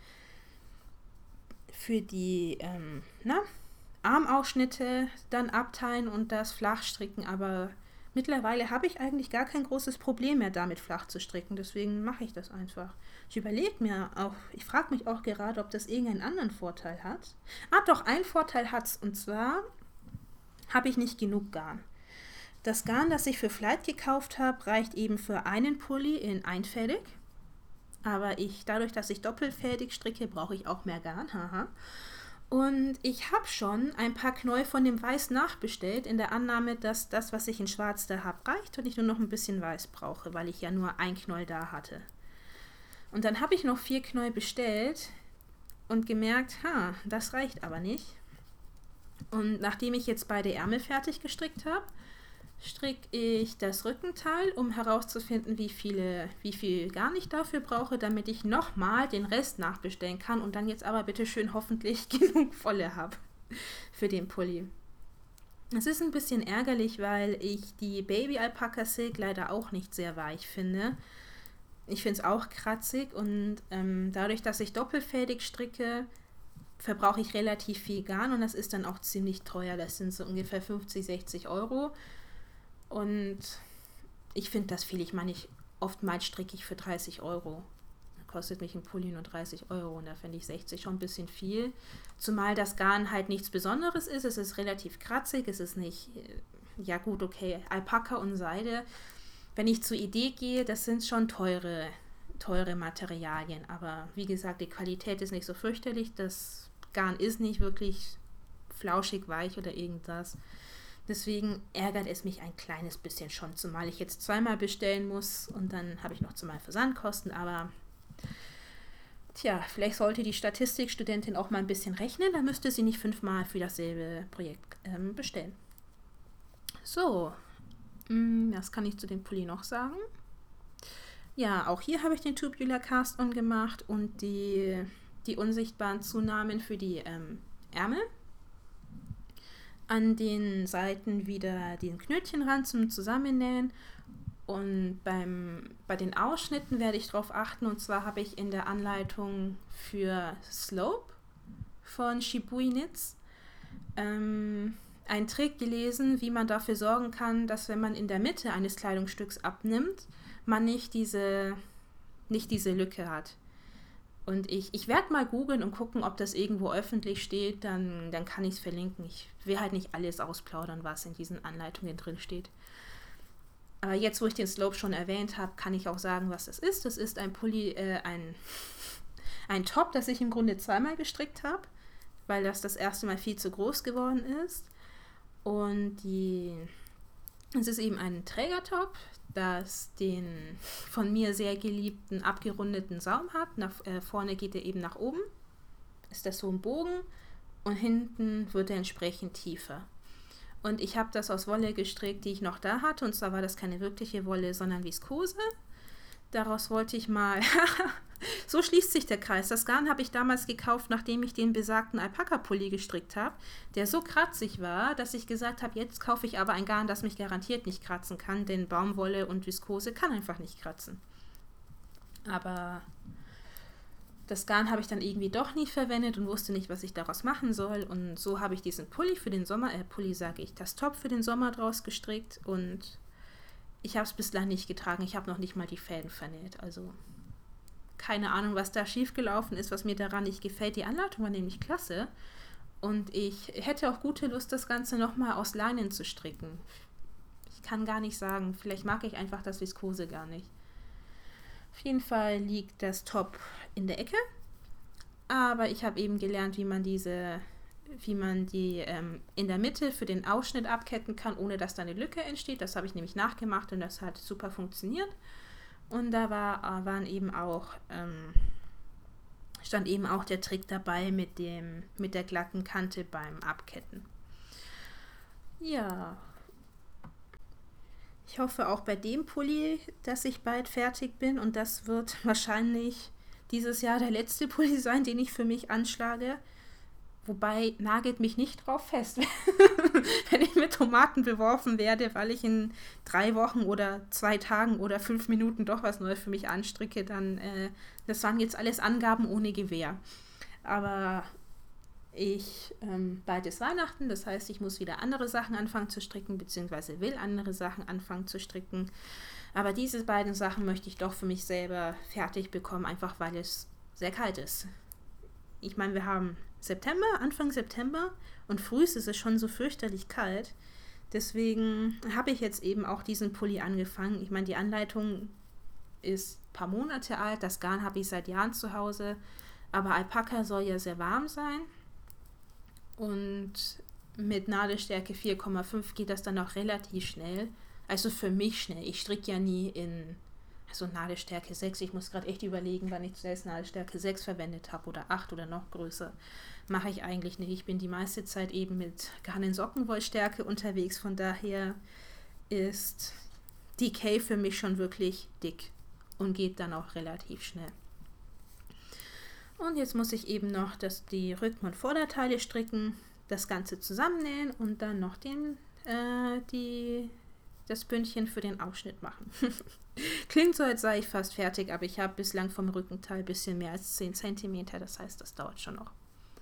für die ähm, na, Armausschnitte dann abteilen und das flach stricken, aber mittlerweile habe ich eigentlich gar kein großes Problem mehr damit flach zu stricken, deswegen mache ich das einfach. Ich überlege mir auch, ich frage mich auch gerade, ob das irgendeinen anderen Vorteil hat. Ah, doch, einen Vorteil hat es, und zwar habe ich nicht genug Garn. Das Garn, das ich für Flight gekauft habe, reicht eben für einen Pulli in einfädig. Aber ich, dadurch, dass ich doppelfädig stricke, brauche ich auch mehr Garn. Haha. Und ich habe schon ein paar Knäuel von dem Weiß nachbestellt, in der Annahme, dass das, was ich in Schwarz da habe, reicht und ich nur noch ein bisschen Weiß brauche, weil ich ja nur ein Knäuel da hatte. Und dann habe ich noch vier Knäuel bestellt und gemerkt, ha, das reicht aber nicht. Und nachdem ich jetzt beide Ärmel fertig gestrickt habe, stricke ich das Rückenteil, um herauszufinden, wie, viele, wie viel Garn ich dafür brauche, damit ich nochmal den Rest nachbestellen kann und dann jetzt aber bitte schön hoffentlich genug Wolle habe für den Pulli. Es ist ein bisschen ärgerlich, weil ich die Baby Alpaca Silk leider auch nicht sehr weich finde. Ich finde es auch kratzig und ähm, dadurch, dass ich doppelfädig stricke, verbrauche ich relativ viel Garn und das ist dann auch ziemlich teuer. Das sind so ungefähr fünfzig, sechzig Euro. Und ich finde das viel. Ich meine, ich, oftmals stricke ich für dreißig Euro. Da kostet mich ein Pulli nur dreißig Euro und da finde ich sechzig schon ein bisschen viel. Zumal das Garn halt nichts Besonderes ist. Es ist relativ kratzig. Es ist nicht, ja gut, okay, Alpaka und Seide. Wenn ich zur Idee gehe, das sind schon teure, teure Materialien. Aber wie gesagt, die Qualität ist nicht so fürchterlich. Das Garn ist nicht wirklich flauschig, weich oder irgendwas. Deswegen ärgert es mich ein kleines bisschen schon, zumal ich jetzt zweimal bestellen muss und dann habe ich noch zweimal Versandkosten, aber tja, vielleicht sollte die Statistikstudentin auch mal ein bisschen rechnen, dann müsste sie nicht fünfmal für dasselbe Projekt ähm, bestellen. So, mh, was kann ich zu dem Pulli noch sagen? Ja, auch hier habe ich den Tubular Cast-On gemacht und die, die unsichtbaren Zunahmen für die ähm, Ärmel. An den Seiten wieder den Knötchenrand zum Zusammennähen und beim, bei den Ausschnitten werde ich darauf achten, und zwar habe ich in der Anleitung für Slope von Shibui Knits ähm, einen Trick gelesen, wie man dafür sorgen kann, dass wenn man in der Mitte eines Kleidungsstücks abnimmt, man nicht diese, nicht diese Lücke hat. Und ich, ich werde mal googeln und gucken, ob das irgendwo öffentlich steht, dann, dann kann ich es verlinken. Ich will halt nicht alles ausplaudern, was in diesen Anleitungen drin steht. Aber jetzt, wo ich den Slope schon erwähnt habe, kann ich auch sagen, was das ist. Das ist ein Pulli, äh, ein, ein Top, das ich im Grunde zweimal gestrickt habe, weil das das erste Mal viel zu groß geworden ist. Und die, es ist eben ein Trägertop, das den von mir sehr geliebten abgerundeten Saum hat. Nach, äh, vorne geht er eben nach oben, ist das so ein Bogen und hinten wird er entsprechend tiefer. Und ich habe das aus Wolle gestrickt, die ich noch da hatte. Und zwar war das keine wirkliche Wolle, sondern Viskose. Daraus wollte ich mal... So schließt sich der Kreis. Das Garn habe ich damals gekauft, nachdem ich den besagten Alpaka-Pulli gestrickt habe, der so kratzig war, dass ich gesagt habe, jetzt kaufe ich aber ein Garn, das mich garantiert nicht kratzen kann, denn Baumwolle und Viskose kann einfach nicht kratzen. Aber das Garn habe ich dann irgendwie doch nicht verwendet und wusste nicht, was ich daraus machen soll. Und so habe ich diesen Pulli für den Sommer, äh, Pulli sage ich, das Top für den Sommer draus gestrickt und ich habe es bislang nicht getragen. Ich habe noch nicht mal die Fäden vernäht. Also keine Ahnung, was da schiefgelaufen ist, was mir daran nicht gefällt. Die Anleitung war nämlich klasse und ich hätte auch gute Lust, das Ganze nochmal aus Leinen zu stricken. Ich kann gar nicht sagen, vielleicht mag ich einfach das Viskose gar nicht. Auf jeden Fall liegt das Top in der Ecke, aber ich habe eben gelernt, wie man diese, wie man die ähm, in der Mitte für den Ausschnitt abketten kann, ohne dass da eine Lücke entsteht. Das habe ich nämlich nachgemacht und das hat super funktioniert. Und da war, waren eben auch, ähm, stand eben auch der Trick dabei mit dem, mit der glatten Kante beim Abketten. Ja. Ich hoffe auch bei dem Pulli, dass ich bald fertig bin und das wird wahrscheinlich dieses Jahr der letzte Pulli sein, den ich für mich anschlage. Wobei, nagelt mich nicht drauf fest, wenn ich mit Tomaten beworfen werde, weil ich in drei Wochen oder zwei Tagen oder fünf Minuten doch was Neues für mich anstricke, dann, äh, das waren jetzt alles Angaben ohne Gewähr. Aber ich, ähm, bald ist Weihnachten, das heißt, ich muss wieder andere Sachen anfangen zu stricken, beziehungsweise will andere Sachen anfangen zu stricken. Aber diese beiden Sachen möchte ich doch für mich selber fertig bekommen, einfach weil es sehr kalt ist. Ich meine, wir haben September, Anfang September und früh ist es schon so fürchterlich kalt. Deswegen habe ich jetzt eben auch diesen Pulli angefangen. Ich meine, die Anleitung ist ein paar Monate alt, das Garn habe ich seit Jahren zu Hause, aber Alpaka soll ja sehr warm sein und mit Nadelstärke vier Komma fünf geht das dann auch relativ schnell. Also für mich schnell. Ich stricke ja nie in also Nadelstärke sechs. Ich muss gerade echt überlegen, wann ich zuerst Nadelstärke sechs verwendet habe oder acht oder noch größer. Mache ich eigentlich nicht. Ich bin die meiste Zeit eben mit Garn in Sockenwollstärke unterwegs. Von daher ist D K für mich schon wirklich dick und geht dann auch relativ schnell. Und jetzt muss ich eben noch das, die Rücken- und Vorderteile stricken, das Ganze zusammennähen und dann noch den, äh, die, das Bündchen für den Ausschnitt machen. Klingt so, als sei ich fast fertig, aber ich habe bislang vom Rückenteil ein bisschen mehr als zehn Zentimeter, das heißt, das dauert schon noch.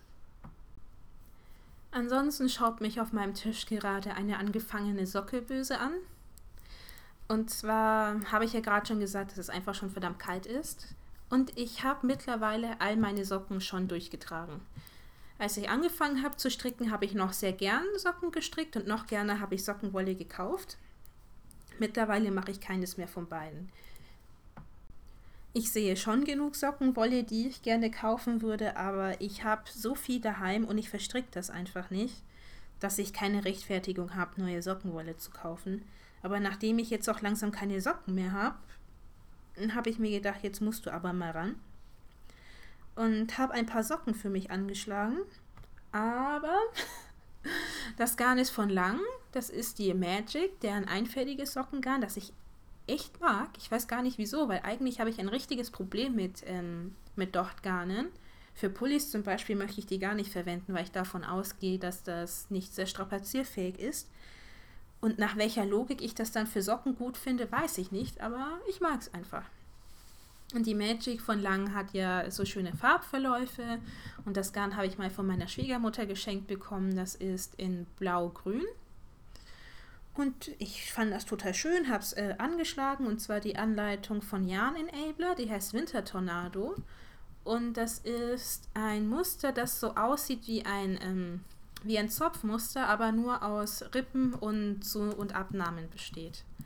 Ansonsten schaut mich auf meinem Tisch gerade eine angefangene Sockelböse an. Und zwar habe ich ja gerade schon gesagt, dass es einfach schon verdammt kalt ist. Und ich habe mittlerweile all meine Socken schon durchgetragen. Als ich angefangen habe zu stricken, habe ich noch sehr gern Socken gestrickt und noch gerne habe ich Sockenwolle gekauft. Mittlerweile mache ich keines mehr von beiden. Ich sehe schon genug Sockenwolle, die ich gerne kaufen würde, aber ich habe so viel daheim und ich verstricke das einfach nicht, dass ich keine Rechtfertigung habe, neue Sockenwolle zu kaufen. Aber nachdem ich jetzt auch langsam keine Socken mehr habe, habe ich mir gedacht, jetzt musst du aber mal ran. Und habe ein paar Socken für mich angeschlagen, aber das Garn ist von Lang, das ist die Magic, deren einfädiges Sockengarn, das ich echt mag. Ich weiß gar nicht wieso, weil eigentlich habe ich ein richtiges Problem mit, ähm, mit Dochtgarnen. Für Pullis zum Beispiel möchte ich die gar nicht verwenden, weil ich davon ausgehe, dass das nicht sehr strapazierfähig ist. Und nach welcher Logik ich das dann für Socken gut finde, weiß ich nicht, aber ich mag es einfach. Und die Magic von Lang hat ja so schöne Farbverläufe und das Garn habe ich mal von meiner Schwiegermutter geschenkt bekommen. Das ist in Blau-Grün. Und ich fand das total schön, habe es äh, angeschlagen und zwar die Anleitung von Yarn Enabler, die heißt Winter Tornado. Und das ist ein Muster, das so aussieht wie ein, ähm, wie ein Zopfmuster, aber nur aus Rippen und, so, und Abnahmen besteht.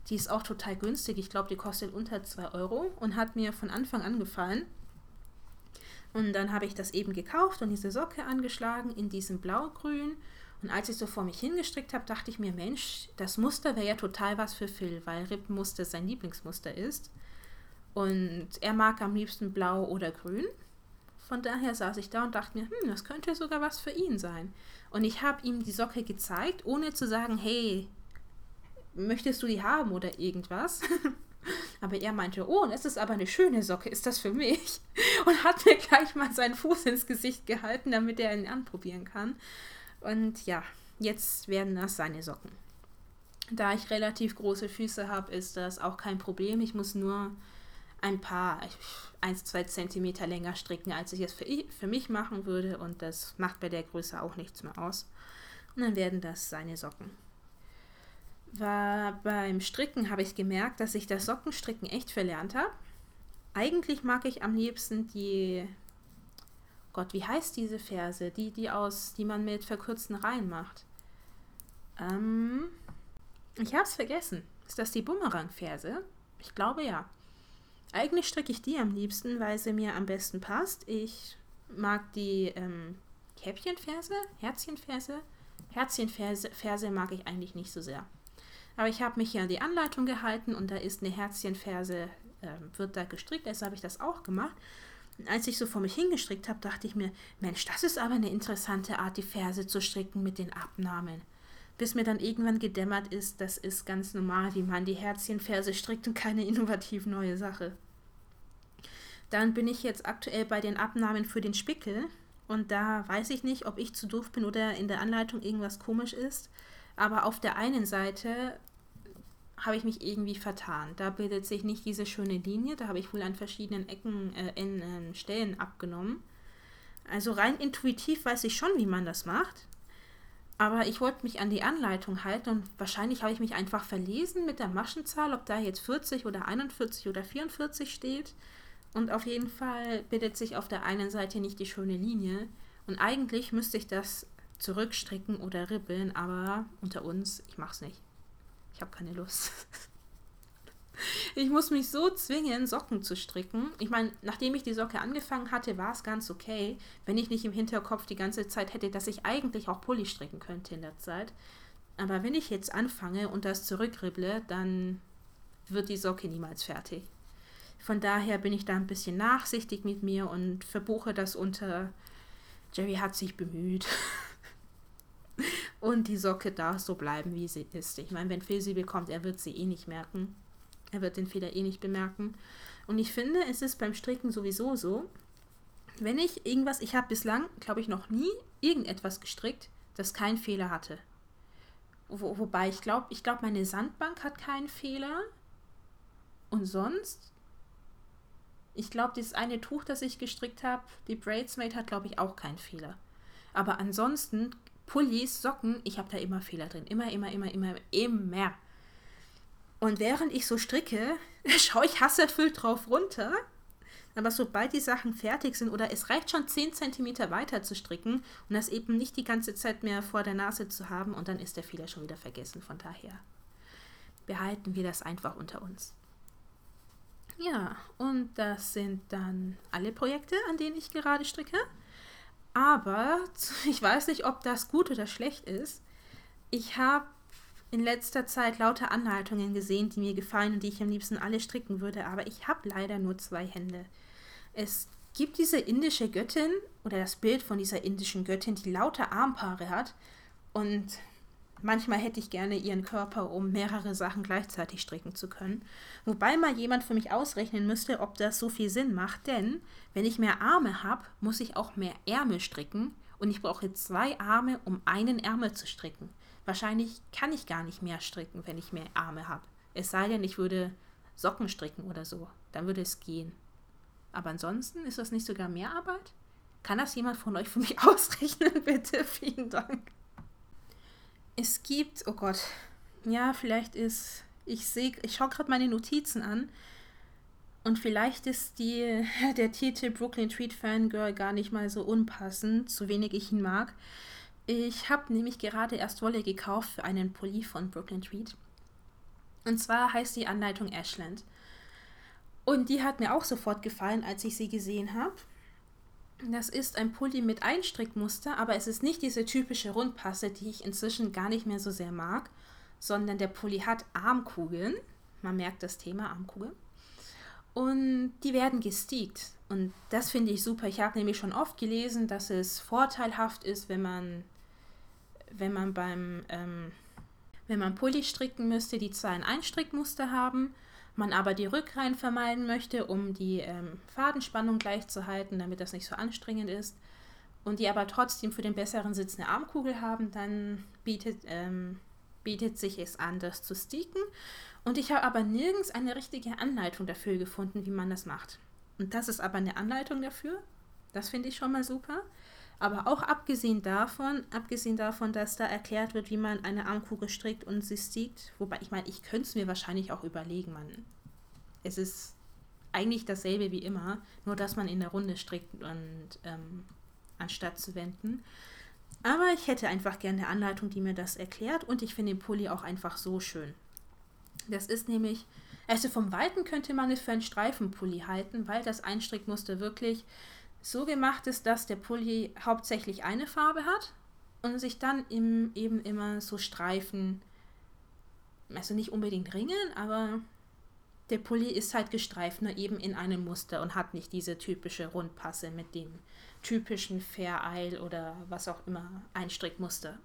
Die ist auch total günstig. Ich glaube, die kostet unter zwei Euro und hat mir von Anfang an gefallen. Und dann habe ich das eben gekauft und diese Socke angeschlagen in diesem Blau-Grün. Und als ich so vor mich hingestrickt habe, dachte ich mir, Mensch, das Muster wäre ja total was für Phil, weil Rippenmuster sein Lieblingsmuster ist. Und er mag am liebsten Blau oder Grün. Von daher saß ich da und dachte mir, hm, das könnte sogar was für ihn sein. Und ich habe ihm die Socke gezeigt, ohne zu sagen, hey, möchtest du die haben oder irgendwas? Aber er meinte, oh, das ist aber eine schöne Socke, ist das für mich? Und hat mir gleich mal seinen Fuß ins Gesicht gehalten, damit er ihn anprobieren kann. Und ja, jetzt werden das seine Socken. Da ich relativ große Füße habe, ist das auch kein Problem. Ich muss nur ein paar, eins, zwei Zentimeter länger stricken, als ich es für, für mich machen würde. Und das macht bei der Größe auch nichts mehr aus. Und dann werden das seine Socken. War beim Stricken habe ich gemerkt, dass ich das Sockenstricken echt verlernt habe. Eigentlich mag ich am liebsten die, Gott, wie heißt diese Ferse? Die, die aus, die man mit verkürzten Reihen macht. Ähm, ich habe es vergessen. Ist das die Bumerang-Ferse? Ich glaube ja. Eigentlich stricke ich die am liebsten, weil sie mir am besten passt. Ich mag die ähm, Käppchenferse, Herzchenferse. Herzchenferse Ferse mag ich eigentlich nicht so sehr. Aber ich habe mich hier an die Anleitung gehalten und da ist eine Herzchenferse, äh, wird da gestrickt, also habe ich das auch gemacht. Und als ich so vor mich hingestrickt habe, dachte ich mir, Mensch, das ist aber eine interessante Art, die Ferse zu stricken mit den Abnahmen. Bis mir dann irgendwann gedämmert ist, das ist ganz normal, wie man die Herzchenferse strickt und keine innovativ neue Sache. Dann bin ich jetzt aktuell bei den Abnahmen für den Spickel und da weiß ich nicht, ob ich zu doof bin oder in der Anleitung irgendwas komisch ist. Aber auf der einen Seite habe ich mich irgendwie vertan. Da bildet sich nicht diese schöne Linie. Da habe ich wohl an verschiedenen Ecken, äh, in, äh, Stellen abgenommen. Also rein intuitiv weiß ich schon, wie man das macht. Aber ich wollte mich an die Anleitung halten und wahrscheinlich habe ich mich einfach verlesen mit der Maschenzahl, ob da jetzt vierzig oder einundvierzig oder vierundvierzig steht. Und auf jeden Fall bildet sich auf der einen Seite nicht die schöne Linie. Und eigentlich müsste ich das zurückstricken oder ribbeln, aber unter uns, ich mach's nicht. Ich habe keine Lust. Ich muss mich so zwingen, Socken zu stricken. Ich meine, nachdem ich die Socke angefangen hatte, war es ganz okay, wenn ich nicht im Hinterkopf die ganze Zeit hätte, dass ich eigentlich auch Pulli stricken könnte in der Zeit. Aber wenn ich jetzt anfange und das zurückribble, dann wird die Socke niemals fertig. Von daher bin ich da ein bisschen nachsichtig mit mir und verbuche das unter Jerry hat sich bemüht. Und die Socke darf so bleiben, wie sie ist. Ich meine, wenn Phil sie bekommt, er wird sie eh nicht merken. Er wird den Fehler eh nicht bemerken. Und ich finde, es ist beim Stricken sowieso so, wenn ich irgendwas, ich habe bislang, glaube ich, noch nie irgendetwas gestrickt, das keinen Fehler hatte. Wo, wobei, ich glaube, ich glaube, meine Sandbank hat keinen Fehler. Und sonst, ich glaube, dieses eine Tuch, das ich gestrickt habe, die Braidsmaid, hat, glaube ich, auch keinen Fehler. Aber ansonsten, Pullis, Socken, ich habe da immer Fehler drin. Immer, immer, immer, immer, immer. Und während ich so stricke, schaue ich hasserfüllt drauf runter. Aber sobald die Sachen fertig sind oder es reicht schon zehn Zentimeter weiter zu stricken und das eben nicht die ganze Zeit mehr vor der Nase zu haben und dann ist der Fehler schon wieder vergessen. Von daher behalten wir das einfach unter uns. Ja, und das sind dann alle Projekte, an denen ich gerade stricke. Aber ich weiß nicht, ob das gut oder schlecht ist. Ich habe in letzter Zeit lauter Anleitungen gesehen, die mir gefallen und die ich am liebsten alle stricken würde, aber ich habe leider nur zwei Hände. Es gibt diese indische Göttin oder das Bild von dieser indischen Göttin, die lauter Armpaare hat und manchmal hätte ich gerne ihren Körper, um mehrere Sachen gleichzeitig stricken zu können. Wobei mal jemand für mich ausrechnen müsste, ob das so viel Sinn macht, denn wenn ich mehr Arme habe, muss ich auch mehr Ärmel stricken und ich brauche zwei Arme, um einen Ärmel zu stricken. Wahrscheinlich kann ich gar nicht mehr stricken, wenn ich mehr Arme habe. Es sei denn, ich würde Socken stricken oder so. Dann würde es gehen. Aber ansonsten ist das nicht sogar mehr Arbeit? Kann das jemand von euch für mich ausrechnen, bitte? Vielen Dank. Es gibt, oh Gott, ja, vielleicht ist, ich sehe, ich schaue gerade meine Notizen an und vielleicht ist die, der Titel Brooklyn Treat Fangirl gar nicht mal so unpassend, so wenig ich ihn mag. Ich habe nämlich gerade erst Wolle gekauft für einen Pulli von Brooklyn Treat Und zwar heißt die Anleitung Ashland. Und die hat mir auch sofort gefallen, als ich sie gesehen habe. Das ist ein Pulli mit Einstrickmuster, aber es ist nicht diese typische Rundpasse, die ich inzwischen gar nicht mehr so sehr mag, sondern der Pulli hat Armkugeln. Man merkt das Thema Armkugeln. Und die werden gesteakt. Und das finde ich super. Ich habe nämlich schon oft gelesen, dass es vorteilhaft ist, wenn man, wenn man beim ähm, wenn man Pulli stricken müsste, die zwar ein Einstrickmuster haben, man aber die Rückreihen vermeiden möchte, um die ähm, Fadenspannung gleich zu halten, damit das nicht so anstrengend ist, und die aber trotzdem für den besseren Sitz eine Armkugel haben, dann bietet, ähm, bietet sich es an, das zu steaken. Und ich habe aber nirgends eine richtige Anleitung dafür gefunden, wie man das macht. Und das ist aber eine Anleitung dafür. Das finde ich schon mal super. Aber auch abgesehen davon, abgesehen davon, dass da erklärt wird, wie man eine Armkugel strickt und sie steakt, wobei ich meine, ich könnte es mir wahrscheinlich auch überlegen, man. Es ist eigentlich dasselbe wie immer, nur dass man in der Runde strickt und ähm, anstatt zu wenden. Aber ich hätte einfach gerne eine Anleitung, die mir das erklärt, und ich finde den Pulli auch einfach so schön. Das ist nämlich, also vom Weiten könnte man es für einen Streifenpulli halten, weil das Einstrickmuster wirklich so gemacht ist, dass der Pulli hauptsächlich eine Farbe hat und sich dann im, eben immer so Streifen, also nicht unbedingt Ringeln, aber der Pulli ist halt gestreift, nur eben in einem Muster und hat nicht diese typische Rundpasse mit dem typischen Fair Isle oder was auch immer Einstrickmuster.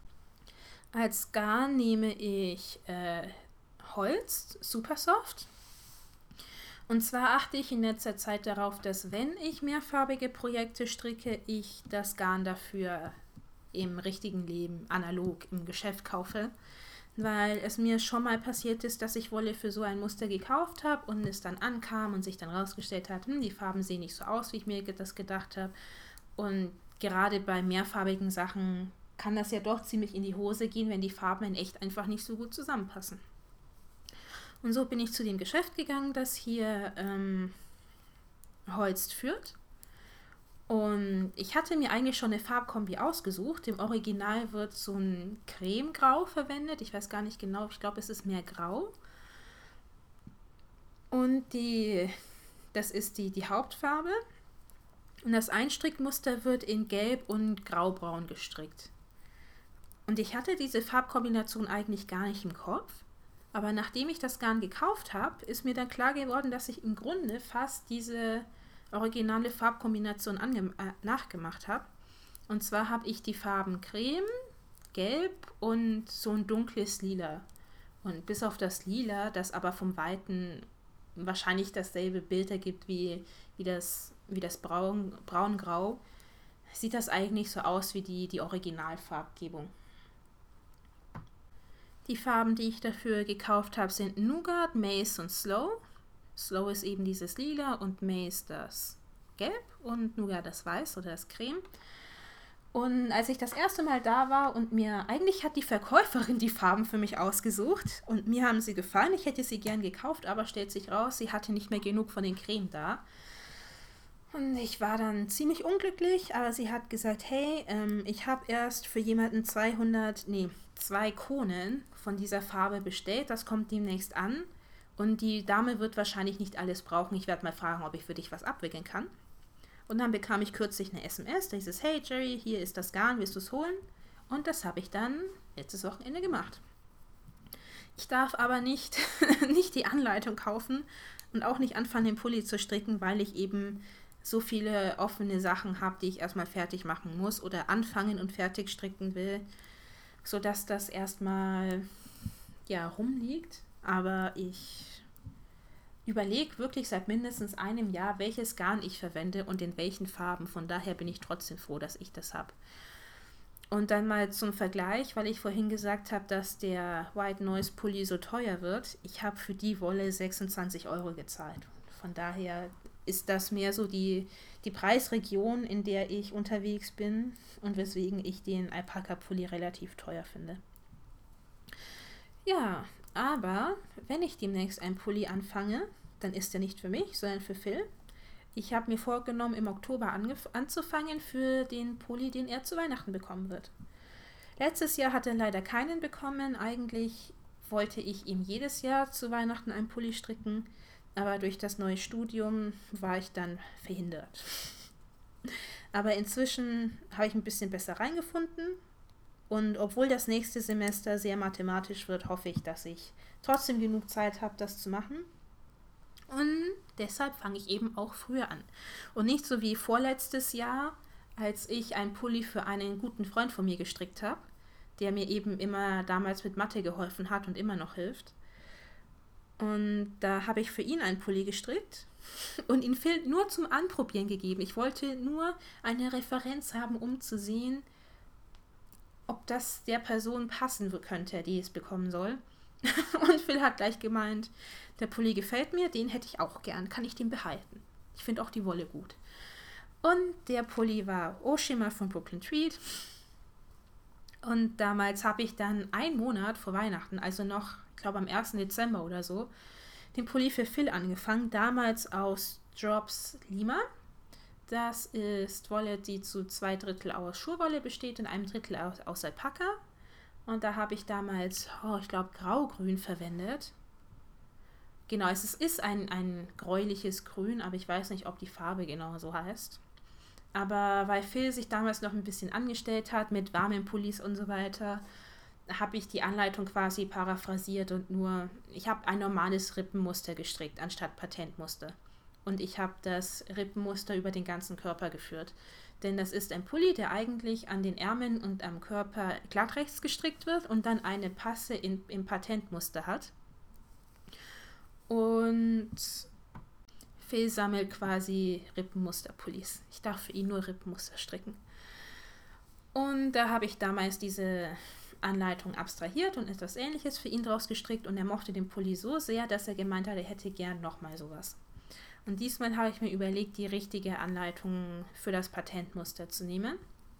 Als Garn nehme ich äh, Holz, super soft. Und zwar achte ich in letzter Zeit darauf, dass, wenn ich mehrfarbige Projekte stricke, ich das Garn dafür im richtigen Leben analog im Geschäft kaufe, weil es mir schon mal passiert ist, dass ich Wolle für so ein Muster gekauft habe und es dann ankam und sich dann rausgestellt hat, hm, die Farben sehen nicht so aus, wie ich mir das gedacht habe. Und gerade bei mehrfarbigen Sachen kann das ja doch ziemlich in die Hose gehen, wenn die Farben in echt einfach nicht so gut zusammenpassen. Und so bin ich zu dem Geschäft gegangen, das hier ähm, Holst führt. Und ich hatte mir eigentlich schon eine Farbkombi ausgesucht. Im Original wird so ein Cremegrau verwendet. Ich weiß gar nicht genau, ich glaube, es ist mehr Grau. Und die, das ist die, die Hauptfarbe. Und das Einstrickmuster wird in Gelb und Graubraun gestrickt. Und ich hatte diese Farbkombination eigentlich gar nicht im Kopf. Aber nachdem ich das Garn gekauft habe, ist mir dann klar geworden, dass ich im Grunde fast diese originale Farbkombination ange- äh, nachgemacht habe. Und zwar habe ich die Farben Creme, Gelb und so ein dunkles Lila. Und bis auf das Lila, das aber vom Weiten wahrscheinlich dasselbe Bild ergibt wie, wie das, wie das Braun, Braun-Grau, sieht das eigentlich so aus wie die, die Originalfarbgebung. Die Farben, die ich dafür gekauft habe, sind Nougat, Maize und Slow. Slow ist eben dieses Lila und Maize das Gelb und Nougat das Weiß oder das Creme. Und als ich das erste Mal da war und mir, eigentlich hat die Verkäuferin die Farben für mich ausgesucht und mir haben sie gefallen, ich hätte sie gern gekauft, aber stellt sich raus, sie hatte nicht mehr genug von den Creme da. Und ich war dann ziemlich unglücklich, aber sie hat gesagt, hey, ähm, ich habe erst für jemanden zweihundert, nee, zwei Konen von dieser Farbe bestellt, das kommt demnächst an und die Dame wird wahrscheinlich nicht alles brauchen, ich werde mal fragen, ob ich für dich was abwickeln kann. Und dann bekam ich kürzlich eine S M S, da hieß es, hey Jerry, hier ist das Garn, willst du es holen? Und das habe ich dann letztes Wochenende gemacht. Ich darf aber nicht, nicht die Anleitung kaufen und auch nicht anfangen, den Pulli zu stricken, weil ich eben so viele offene Sachen habe, die ich erstmal fertig machen muss oder anfangen und fertig stricken will, sodass das erstmal ja, rumliegt. Aber ich überlege wirklich seit mindestens einem Jahr, welches Garn ich verwende und in welchen Farben. Von daher bin ich trotzdem froh, dass ich das habe. Und dann mal zum Vergleich, weil ich vorhin gesagt habe, dass der White Noise Pulli so teuer wird. Ich habe für die Wolle sechsundzwanzig Euro gezahlt. Von daher ist das mehr so die, die Preisregion, in der ich unterwegs bin und weswegen ich den Alpaka-Pulli relativ teuer finde. Ja, aber wenn ich demnächst einen Pulli anfange, dann ist der nicht für mich, sondern für Phil. Ich habe mir vorgenommen, im Oktober angef- anzufangen für den Pulli, den er zu Weihnachten bekommen wird. Letztes Jahr hat er leider keinen bekommen. Eigentlich wollte ich ihm jedes Jahr zu Weihnachten einen Pulli stricken, aber durch das neue Studium war ich dann verhindert. Aber inzwischen habe ich ein bisschen besser reingefunden und obwohl das nächste Semester sehr mathematisch wird, hoffe ich, dass ich trotzdem genug Zeit habe, das zu machen. Und deshalb fange ich eben auch früher an. Und nicht so wie vorletztes Jahr, als ich einen Pulli für einen guten Freund von mir gestrickt habe, der mir eben immer damals mit Mathe geholfen hat und immer noch hilft. Und da habe ich für ihn einen Pulli gestrickt und ihn nur zum Anprobieren gegeben. Ich wollte nur eine Referenz haben, um zu sehen, ob das der Person passen könnte, die es bekommen soll. Und Phil hat gleich gemeint, der Pulli gefällt mir, den hätte ich auch gern, kann ich den behalten. Ich finde auch die Wolle gut. Und der Pulli war Oshima von Brooklyn Treat. Und damals habe ich dann einen Monat vor Weihnachten, also noch, ich glaube am ersten Dezember oder so, den Pulli für Phil angefangen. Damals aus Drops Lima. Das ist Wolle, die zu zwei Drittel aus Schurwolle besteht und einem Drittel aus, aus Alpaka. Und da habe ich damals, oh, ich glaube, graugrün verwendet. Genau, es ist ein, ein gräuliches Grün, aber ich weiß nicht, ob die Farbe genau so heißt. Aber weil Phil sich damals noch ein bisschen angestellt hat mit warmen Pullis und so weiter, habe ich die Anleitung quasi paraphrasiert und nur, ich habe ein normales Rippenmuster gestrickt, anstatt Patentmuster. Und ich habe das Rippenmuster über den ganzen Körper geführt. Denn das ist ein Pulli, der eigentlich an den Ärmeln und am Körper glatt rechts gestrickt wird und dann eine Passe in, im Patentmuster hat. Und Phil sammelt quasi Rippenmuster-Pullis. Ich darf für ihn nur Rippenmuster stricken. Und da habe ich damals diese Anleitung abstrahiert und etwas Ähnliches für ihn draus gestrickt und er mochte den Pulli so sehr, dass er gemeint hat, er hätte gern nochmal sowas. Und diesmal habe ich mir überlegt, die richtige Anleitung für das Patentmuster zu nehmen.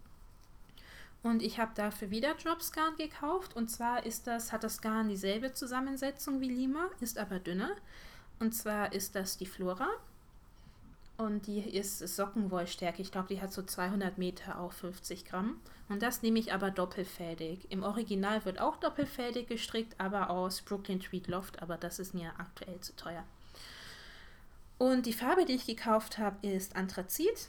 Und ich habe dafür wieder Drops Garn gekauft. Und zwar ist das, hat das Garn dieselbe Zusammensetzung wie Lima, ist aber dünner. Und zwar ist das die Flora. Und die ist Sockenwollstärke. Ich glaube, die hat so zweihundert Meter auf fünfzig Gramm. Und das nehme ich aber doppelfädig. Im Original wird auch doppelfädig gestrickt, aber aus Brooklyn Treat Loft. Aber das ist mir aktuell zu teuer. Und die Farbe, die ich gekauft habe, ist Anthrazit.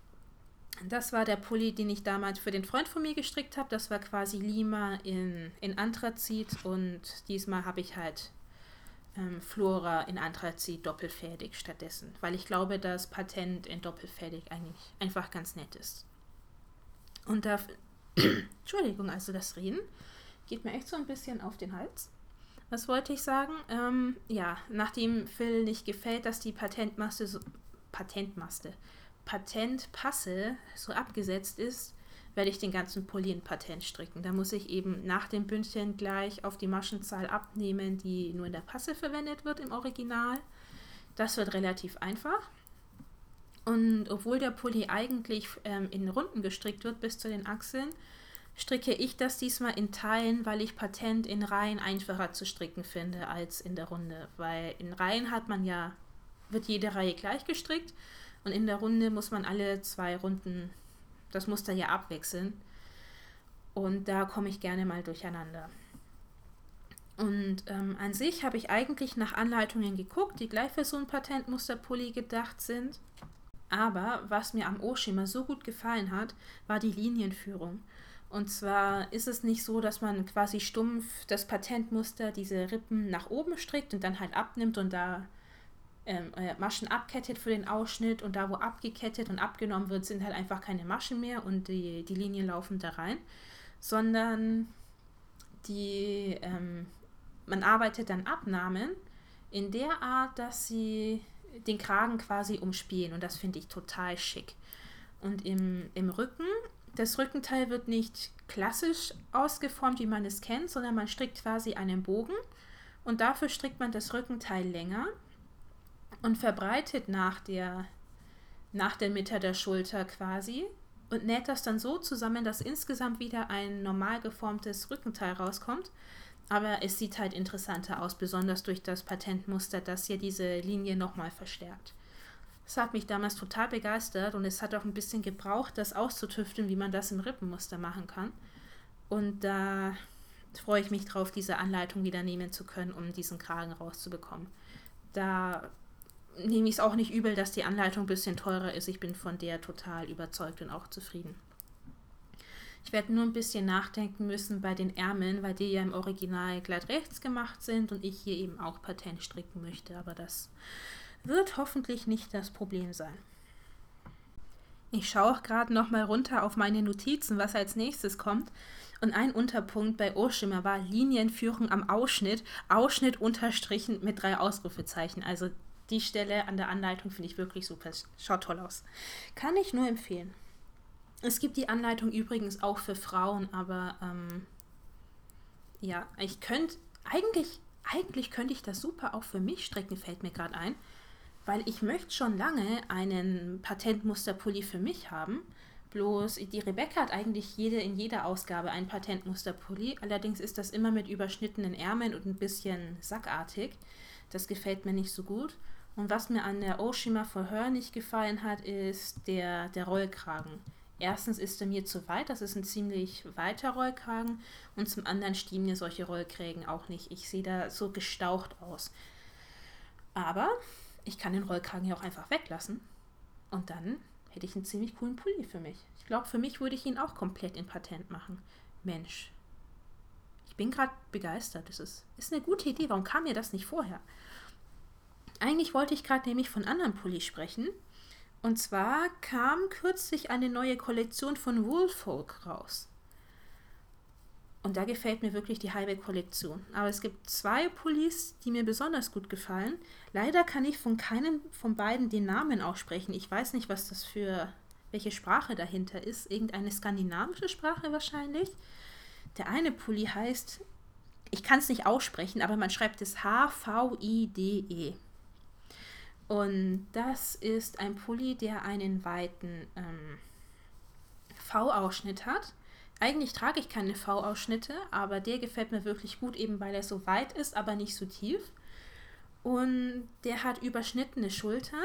Das war der Pulli, den ich damals für den Freund von mir gestrickt habe. Das war quasi Lima in, in Anthrazit und diesmal habe ich halt ähm, Flora in Anthrazit doppelfädig stattdessen, weil ich glaube, dass Patent in doppelfädig eigentlich einfach ganz nett ist. Und da, Entschuldigung, also das Reden geht mir echt so ein bisschen auf den Hals. Was wollte ich sagen? Ähm, ja, nachdem Phil nicht gefällt, dass die Patentmaste, so, Patentmaste, Patentpasse so abgesetzt ist, werde ich den ganzen Pulli in Patent stricken. Da muss ich eben nach dem Bündchen gleich auf die Maschenzahl abnehmen, die nur in der Passe verwendet wird im Original. Das wird relativ einfach. Und obwohl der Pulli eigentlich ähm, in Runden gestrickt wird bis zu den Achseln, stricke ich das diesmal in Teilen, weil ich Patent in Reihen einfacher zu stricken finde als in der Runde. Weil in Reihen hat man ja, wird jede Reihe gleich gestrickt und in der Runde muss man alle zwei Runden das Muster ja abwechseln. Und da komme ich gerne mal durcheinander. Und ähm, an sich habe ich eigentlich nach Anleitungen geguckt, die gleich für so ein Patentmusterpulli gedacht sind. Aber was mir am Oshima so gut gefallen hat, war die Linienführung. Und zwar ist es nicht so, dass man quasi stumpf das Patentmuster, diese Rippen nach oben strickt und dann halt abnimmt und da ähm, Maschen abkettet für den Ausschnitt und da, wo abgekettet und abgenommen wird, sind halt einfach keine Maschen mehr und die, die Linien laufen da rein, sondern die, ähm, man arbeitet dann Abnahmen in der Art, dass sie den Kragen quasi umspielen und das finde ich total schick. Und im, im Rücken, das Rückenteil wird nicht klassisch ausgeformt, wie man es kennt, sondern man strickt quasi einen Bogen und dafür strickt man das Rückenteil länger und verbreitet nach der, nach der Mitte der Schulter quasi und näht das dann so zusammen, dass insgesamt wieder ein normal geformtes Rückenteil rauskommt. Aber es sieht halt interessanter aus, besonders durch das Patentmuster, das hier diese Linie nochmal verstärkt. Das hat mich damals total begeistert und es hat auch ein bisschen gebraucht, das auszutüfteln, wie man das im Rippenmuster machen kann. Und da freue ich mich drauf, diese Anleitung wieder nehmen zu können, um diesen Kragen rauszubekommen. Da nehme ich es auch nicht übel, dass die Anleitung ein bisschen teurer ist. Ich bin von der total überzeugt und auch zufrieden. Ich werde nur ein bisschen nachdenken müssen bei den Ärmeln, weil die ja im Original glatt rechts gemacht sind und ich hier eben auch Patent stricken möchte. Aber das wird hoffentlich nicht das Problem sein. Ich schaue auch gerade noch mal runter auf meine Notizen, was als nächstes kommt. Und ein Unterpunkt bei Oshima war Linienführung am Ausschnitt, Ausschnitt unterstrichen mit drei Ausrufezeichen. Also die Stelle an der Anleitung finde ich wirklich super. Schaut toll aus. Kann ich nur empfehlen. Es gibt die Anleitung übrigens auch für Frauen, aber ähm, ja, ich könnte, eigentlich, eigentlich könnte ich das super auch für mich stricken, fällt mir gerade ein, weil ich möchte schon lange einen Patentmusterpulli für mich haben. Bloß die Rebecca hat eigentlich jede, in jeder Ausgabe einen Patentmusterpulli, allerdings ist das immer mit überschnittenen Ärmeln und ein bisschen sackartig. Das gefällt mir nicht so gut. Und was mir an der Oshima for Her nicht gefallen hat, ist der, der Rollkragen. Erstens ist er mir zu weit, das ist ein ziemlich weiter Rollkragen, und zum anderen stehen mir solche Rollkragen auch nicht. Ich sehe da so gestaucht aus. Aber ich kann den Rollkragen ja auch einfach weglassen und dann hätte ich einen ziemlich coolen Pulli für mich. Ich glaube, für mich würde ich ihn auch komplett in Patent machen. Mensch, ich bin gerade begeistert. Das ist, ist eine gute Idee. Warum kam mir das nicht vorher? Eigentlich wollte ich gerade nämlich von anderen Pullis sprechen. Und zwar kam kürzlich eine neue Kollektion von Woolfolk raus. Und da gefällt mir wirklich die halbe Kollektion. Aber es gibt zwei Pullis, die mir besonders gut gefallen. Leider kann ich von keinem von beiden den Namen aussprechen. Ich weiß nicht, was das für, welche Sprache dahinter ist. Irgendeine skandinavische Sprache wahrscheinlich. Der eine Pulli heißt, ich kann es nicht aussprechen, aber man schreibt es H V I D E. Und das ist ein Pulli, der einen weiten ähm, V-Ausschnitt hat. Eigentlich trage ich keine V-Ausschnitte, aber der gefällt mir wirklich gut, eben weil er so weit ist, aber nicht so tief. Und der hat überschnittene Schultern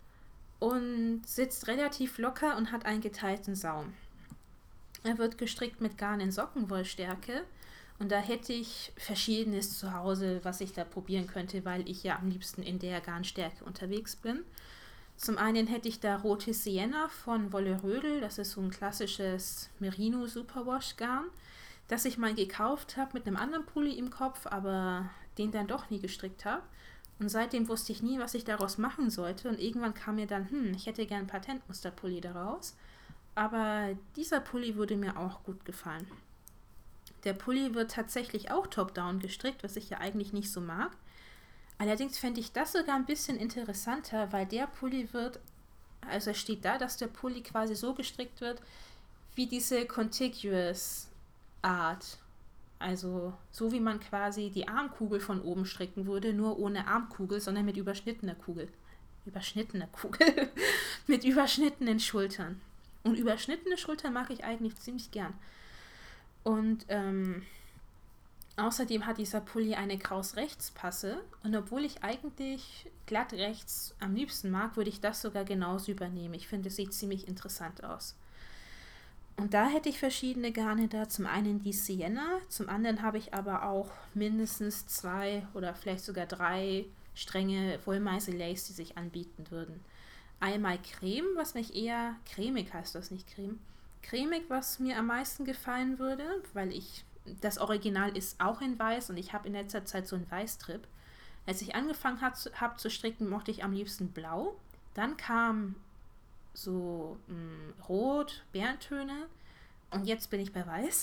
und sitzt relativ locker und hat einen geteilten Saum. Er wird gestrickt mit Garn in Sockenwollstärke. Und da hätte ich Verschiedenes zu Hause, was ich da probieren könnte, weil ich ja am liebsten in der Garnstärke unterwegs bin. Zum einen hätte ich da rote Sienna von Wolle Rödel, das ist so ein klassisches Merino Superwash Garn, das ich mal gekauft habe mit einem anderen Pulli im Kopf, aber den dann doch nie gestrickt habe. Und seitdem wusste ich nie, was ich daraus machen sollte. Und irgendwann kam mir dann, hm, ich hätte gern einen Patentmusterpulli daraus. Aber dieser Pulli würde mir auch gut gefallen. Der Pulli wird tatsächlich auch top-down gestrickt, was ich ja eigentlich nicht so mag. Allerdings fände ich das sogar ein bisschen interessanter, weil der Pulli wird, also es steht da, dass der Pulli quasi so gestrickt wird, wie diese Contiguous Art. Also so wie man quasi die Armkugel von oben stricken würde, nur ohne Armkugel, sondern mit überschnittener Kugel. Überschnittener Kugel. Mit überschnittenen Schultern. Und überschnittene Schultern mag ich eigentlich ziemlich gern. Und ähm, außerdem hat dieser Pulli eine Kraus-Rechts-Passe. Und obwohl ich eigentlich glatt rechts am liebsten mag, würde ich das sogar genauso übernehmen. Ich finde, es sieht ziemlich interessant aus. Und da hätte ich verschiedene Garne da. Zum einen die Sienna, zum anderen habe ich aber auch mindestens zwei oder vielleicht sogar drei Stränge Wollmeise-Lace, die sich anbieten würden. Einmal Creme, was mich eher, cremig heißt das, nicht Creme, cremig, was mir am meisten gefallen würde, weil ich, das Original ist auch in weiß und ich habe in letzter Zeit so einen Weißtrip. Als ich angefangen habe zu stricken, mochte ich am liebsten blau. Dann kam so mh, rot, Bärentöne und jetzt bin ich bei weiß.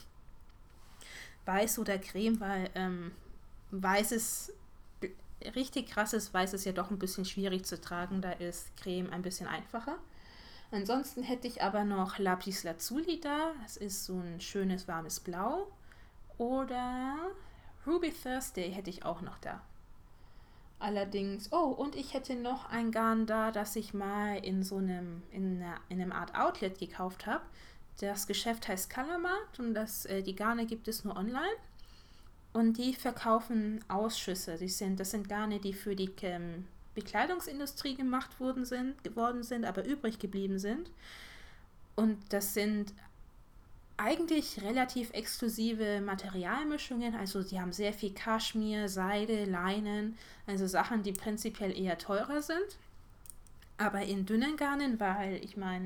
Weiß oder Creme, weil ähm, weißes, richtig krasses Weiß ist ja doch ein bisschen schwierig zu tragen, da ist Creme ein bisschen einfacher. Ansonsten hätte ich aber noch Lapis Lazuli da, das ist so ein schönes warmes Blau. Oder Ruby Thursday hätte ich auch noch da. Allerdings, oh, und ich hätte noch ein Garn da, das ich mal in so einem, in einer, in einem Art Outlet gekauft habe. Das Geschäft heißt Colormart und das, äh, die Garne gibt es nur online. Und die verkaufen Ausschüsse. Die sind, das sind Garne, die für die ähm, Bekleidungsindustrie gemacht worden sind, geworden sind, aber übrig geblieben sind. Und das sind eigentlich relativ exklusive Materialmischungen, also die haben sehr viel Kaschmir, Seide, Leinen, also Sachen, die prinzipiell eher teurer sind. Aber in dünnen Garnen, weil ich meine,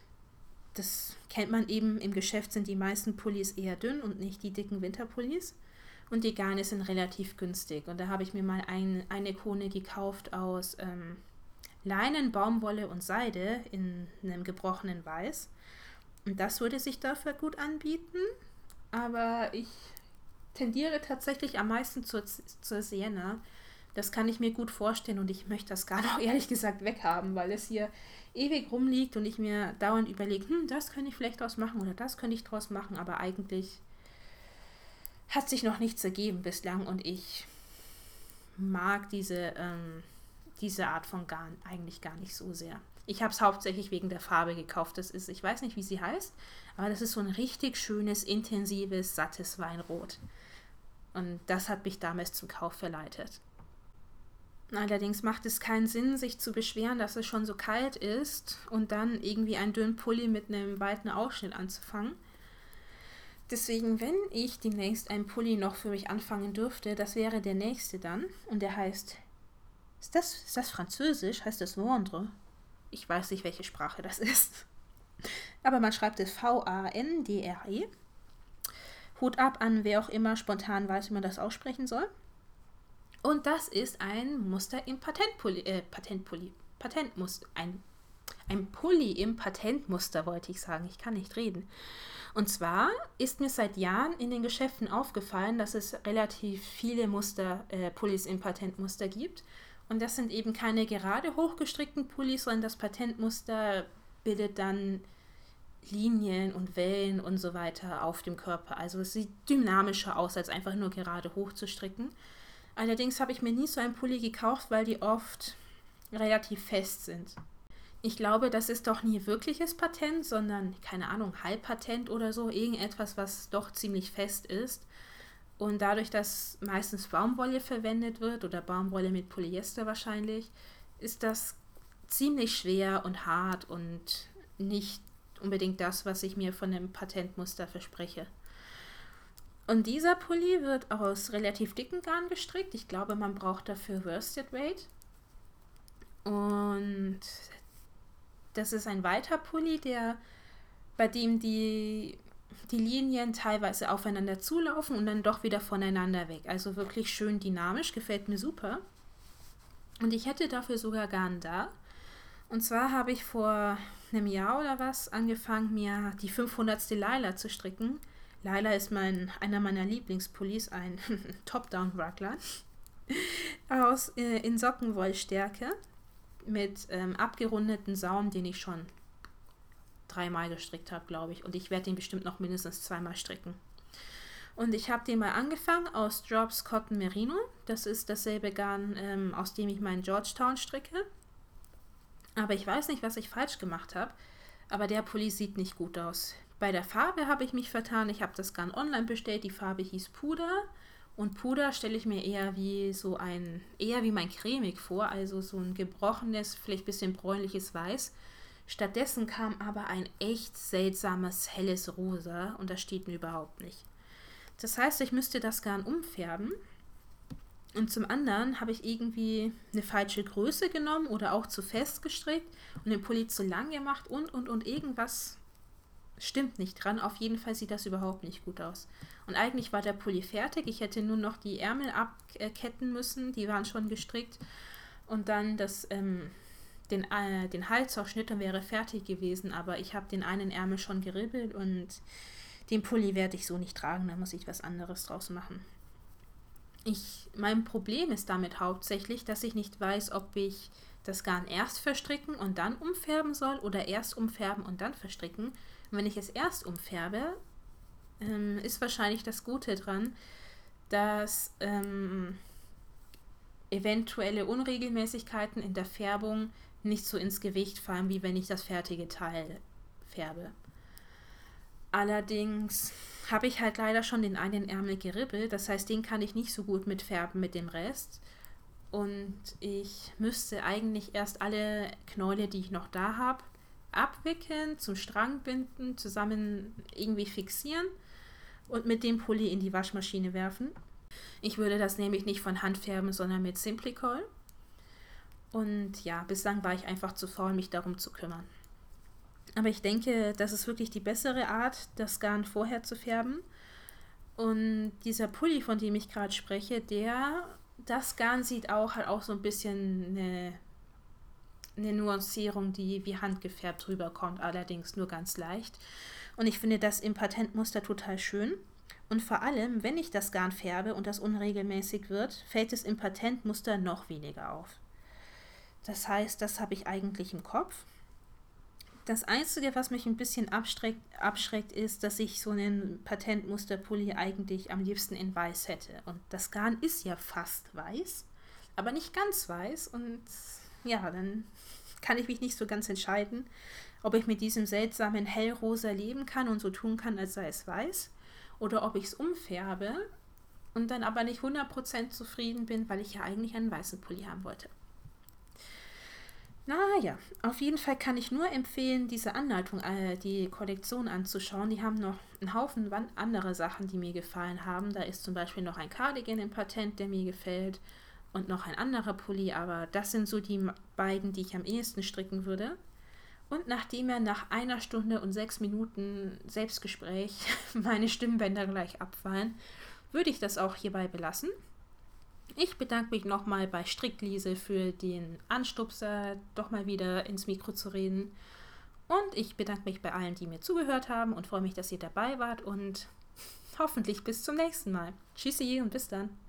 das kennt man eben, im Geschäft sind die meisten Pullis eher dünn und nicht die dicken Winterpullis. Und die Garne sind relativ günstig. Und da habe ich mir mal ein, eine Ikone gekauft aus ähm, Leinen, Baumwolle und Seide in einem gebrochenen Weiß. Und das würde sich dafür gut anbieten. Aber ich tendiere tatsächlich am meisten zur, zur Sienna. Das kann ich mir gut vorstellen und ich möchte das gar noch ehrlich gesagt weghaben, weil es hier ewig rumliegt und ich mir dauernd überlege, hm, das könnte ich vielleicht draus machen oder das könnte ich draus machen, aber eigentlich hat sich noch nichts ergeben bislang und ich mag diese, ähm, diese Art von Garn eigentlich gar nicht so sehr. Ich habe es hauptsächlich wegen der Farbe gekauft. Das ist, ich weiß nicht, wie sie heißt, aber das ist so ein richtig schönes, intensives, sattes Weinrot. Und das hat mich damals zum Kauf verleitet. Allerdings macht es keinen Sinn, sich zu beschweren, dass es schon so kalt ist und dann irgendwie einen dünnen Pulli mit einem weiten Ausschnitt anzufangen. Deswegen, wenn ich demnächst einen Pulli noch für mich anfangen dürfte, das wäre der nächste dann. Und der heißt, ist das, ist das Französisch? Heißt das Vendre? Ich weiß nicht, welche Sprache das ist. Aber man schreibt es V A N D R E. Hut ab an wer auch immer spontan weiß, wie man das aussprechen soll. Und das ist ein Muster im Patentpulli, äh, Patentpulli, Patentmuster, ein, ein Pulli im Patentmuster, wollte ich sagen. Ich kann nicht reden. Und zwar ist mir seit Jahren in den Geschäften aufgefallen, dass es relativ viele Muster, äh, Pullis im Patentmuster gibt. Und das sind eben keine gerade hochgestrickten Pullis, sondern das Patentmuster bildet dann Linien und Wellen und so weiter auf dem Körper. Also es sieht dynamischer aus, als einfach nur gerade hoch zu stricken. Allerdings habe ich mir nie so einen Pulli gekauft, weil die oft relativ fest sind. Ich glaube, das ist doch nie wirkliches Patent, sondern, keine Ahnung, Halbpatent oder so, irgendetwas, was doch ziemlich fest ist. Und dadurch, dass meistens Baumwolle verwendet wird oder Baumwolle mit Polyester wahrscheinlich, ist das ziemlich schwer und hart und nicht unbedingt das, was ich mir von einem Patentmuster verspreche. Und dieser Pulli wird aus relativ dicken Garn gestrickt. Ich glaube, man braucht dafür Worsted Weight. Und das ist ein weiter Pulli, der, bei dem die, die Linien teilweise aufeinander zulaufen und dann doch wieder voneinander weg. Also wirklich schön dynamisch, gefällt mir super. Und ich hätte dafür sogar Garn da. Und zwar habe ich vor einem Jahr oder was angefangen, mir die fünfhundertste Laila zu stricken. Laila ist mein, einer meiner Lieblingspullis, ein Top-Down-Raglan aus äh, in Sockenwollstärke mit ähm, abgerundeten Saum, den ich schon dreimal gestrickt habe, glaube ich. Und ich werde den bestimmt noch mindestens zweimal stricken. Und ich habe den mal angefangen aus Drops Cotton Merino. Das ist dasselbe Garn, ähm, aus dem ich meinen Georgetown stricke. Aber ich weiß nicht, was ich falsch gemacht habe. Aber der Pulli sieht nicht gut aus. Bei der Farbe habe ich mich vertan. Ich habe das Garn online bestellt. Die Farbe hieß Puder. Und Puder stelle ich mir eher wie so ein, eher wie mein Cremig vor. Also so ein gebrochenes, vielleicht ein bisschen bräunliches Weiß. Stattdessen kam aber ein echt seltsames, helles Rosa. Und das steht mir überhaupt nicht. Das heißt, ich müsste das Garn umfärben. Und zum anderen habe ich irgendwie eine falsche Größe genommen oder auch zu fest gestrickt und den Pulli zu lang gemacht und, und, und irgendwas stimmt nicht dran. Auf jeden Fall sieht das überhaupt nicht gut aus. Und eigentlich war der Pulli fertig. Ich hätte nur noch die Ärmel abketten müssen. Die waren schon gestrickt. Und dann das, ähm, den, äh, den Halsausschnitt, dann wäre fertig gewesen. Aber ich habe den einen Ärmel schon geribbelt und den Pulli werde ich so nicht tragen. Da muss ich was anderes draus machen. Ich, mein Problem ist damit hauptsächlich, dass ich nicht weiß, ob ich das Garn erst verstricken und dann umfärben soll oder erst umfärben und dann verstricken. Und wenn ich es erst umfärbe, ähm, ist wahrscheinlich das Gute dran, dass ähm, eventuelle Unregelmäßigkeiten in der Färbung nicht so ins Gewicht fallen, wie wenn ich das fertige Teil färbe. Allerdings habe ich halt leider schon den einen Ärmel geribbelt, das heißt, den kann ich nicht so gut mitfärben mit dem Rest. Und ich müsste eigentlich erst alle Knäule, die ich noch da habe, abwickeln, zum Strang binden, zusammen irgendwie fixieren und mit dem Pulli in die Waschmaschine werfen. Ich würde das nämlich nicht von Hand färben, sondern mit Simplicol. Und ja, bislang war ich einfach zu faul, mich darum zu kümmern. Aber ich denke, das ist wirklich die bessere Art, das Garn vorher zu färben. Und dieser Pulli, von dem ich gerade spreche, der, das Garn sieht auch, hat auch so ein bisschen eine, eine Nuancierung, die wie handgefärbt rüberkommt, allerdings nur ganz leicht. Und ich finde das im Patentmuster total schön. Und vor allem, wenn ich das Garn färbe und das unregelmäßig wird, fällt es im Patentmuster noch weniger auf. Das heißt, das habe ich eigentlich im Kopf. Das Einzige, was mich ein bisschen abschreckt, abschreckt, ist, dass ich so einen Patentmusterpulli eigentlich am liebsten in weiß hätte. Und das Garn ist ja fast weiß, aber nicht ganz weiß. Und ja, dann kann ich mich nicht so ganz entscheiden, ob ich mit diesem seltsamen hellrosa leben kann und so tun kann, als sei es weiß, oder ob ich es umfärbe und dann aber nicht hundert Prozent zufrieden bin, weil ich ja eigentlich einen weißen Pulli haben wollte. Naja, auf jeden Fall kann ich nur empfehlen, diese Anleitung, äh, die Kollektion anzuschauen. Die haben noch einen Haufen andere Sachen, die mir gefallen haben. Da ist zum Beispiel noch ein Cardigan im Patent, der mir gefällt, und noch ein anderer Pulli, aber das sind so die beiden, die ich am ehesten stricken würde. Und nachdem er nach einer Stunde und sechs Minuten Selbstgespräch meine Stimmbänder gleich abfallen, würde ich das auch hierbei belassen. Ich bedanke mich nochmal bei Strickliese für den Anstupser, doch mal wieder ins Mikro zu reden. Und ich bedanke mich bei allen, die mir zugehört haben und freue mich, dass ihr dabei wart und hoffentlich bis zum nächsten Mal. Tschüssi und bis dann.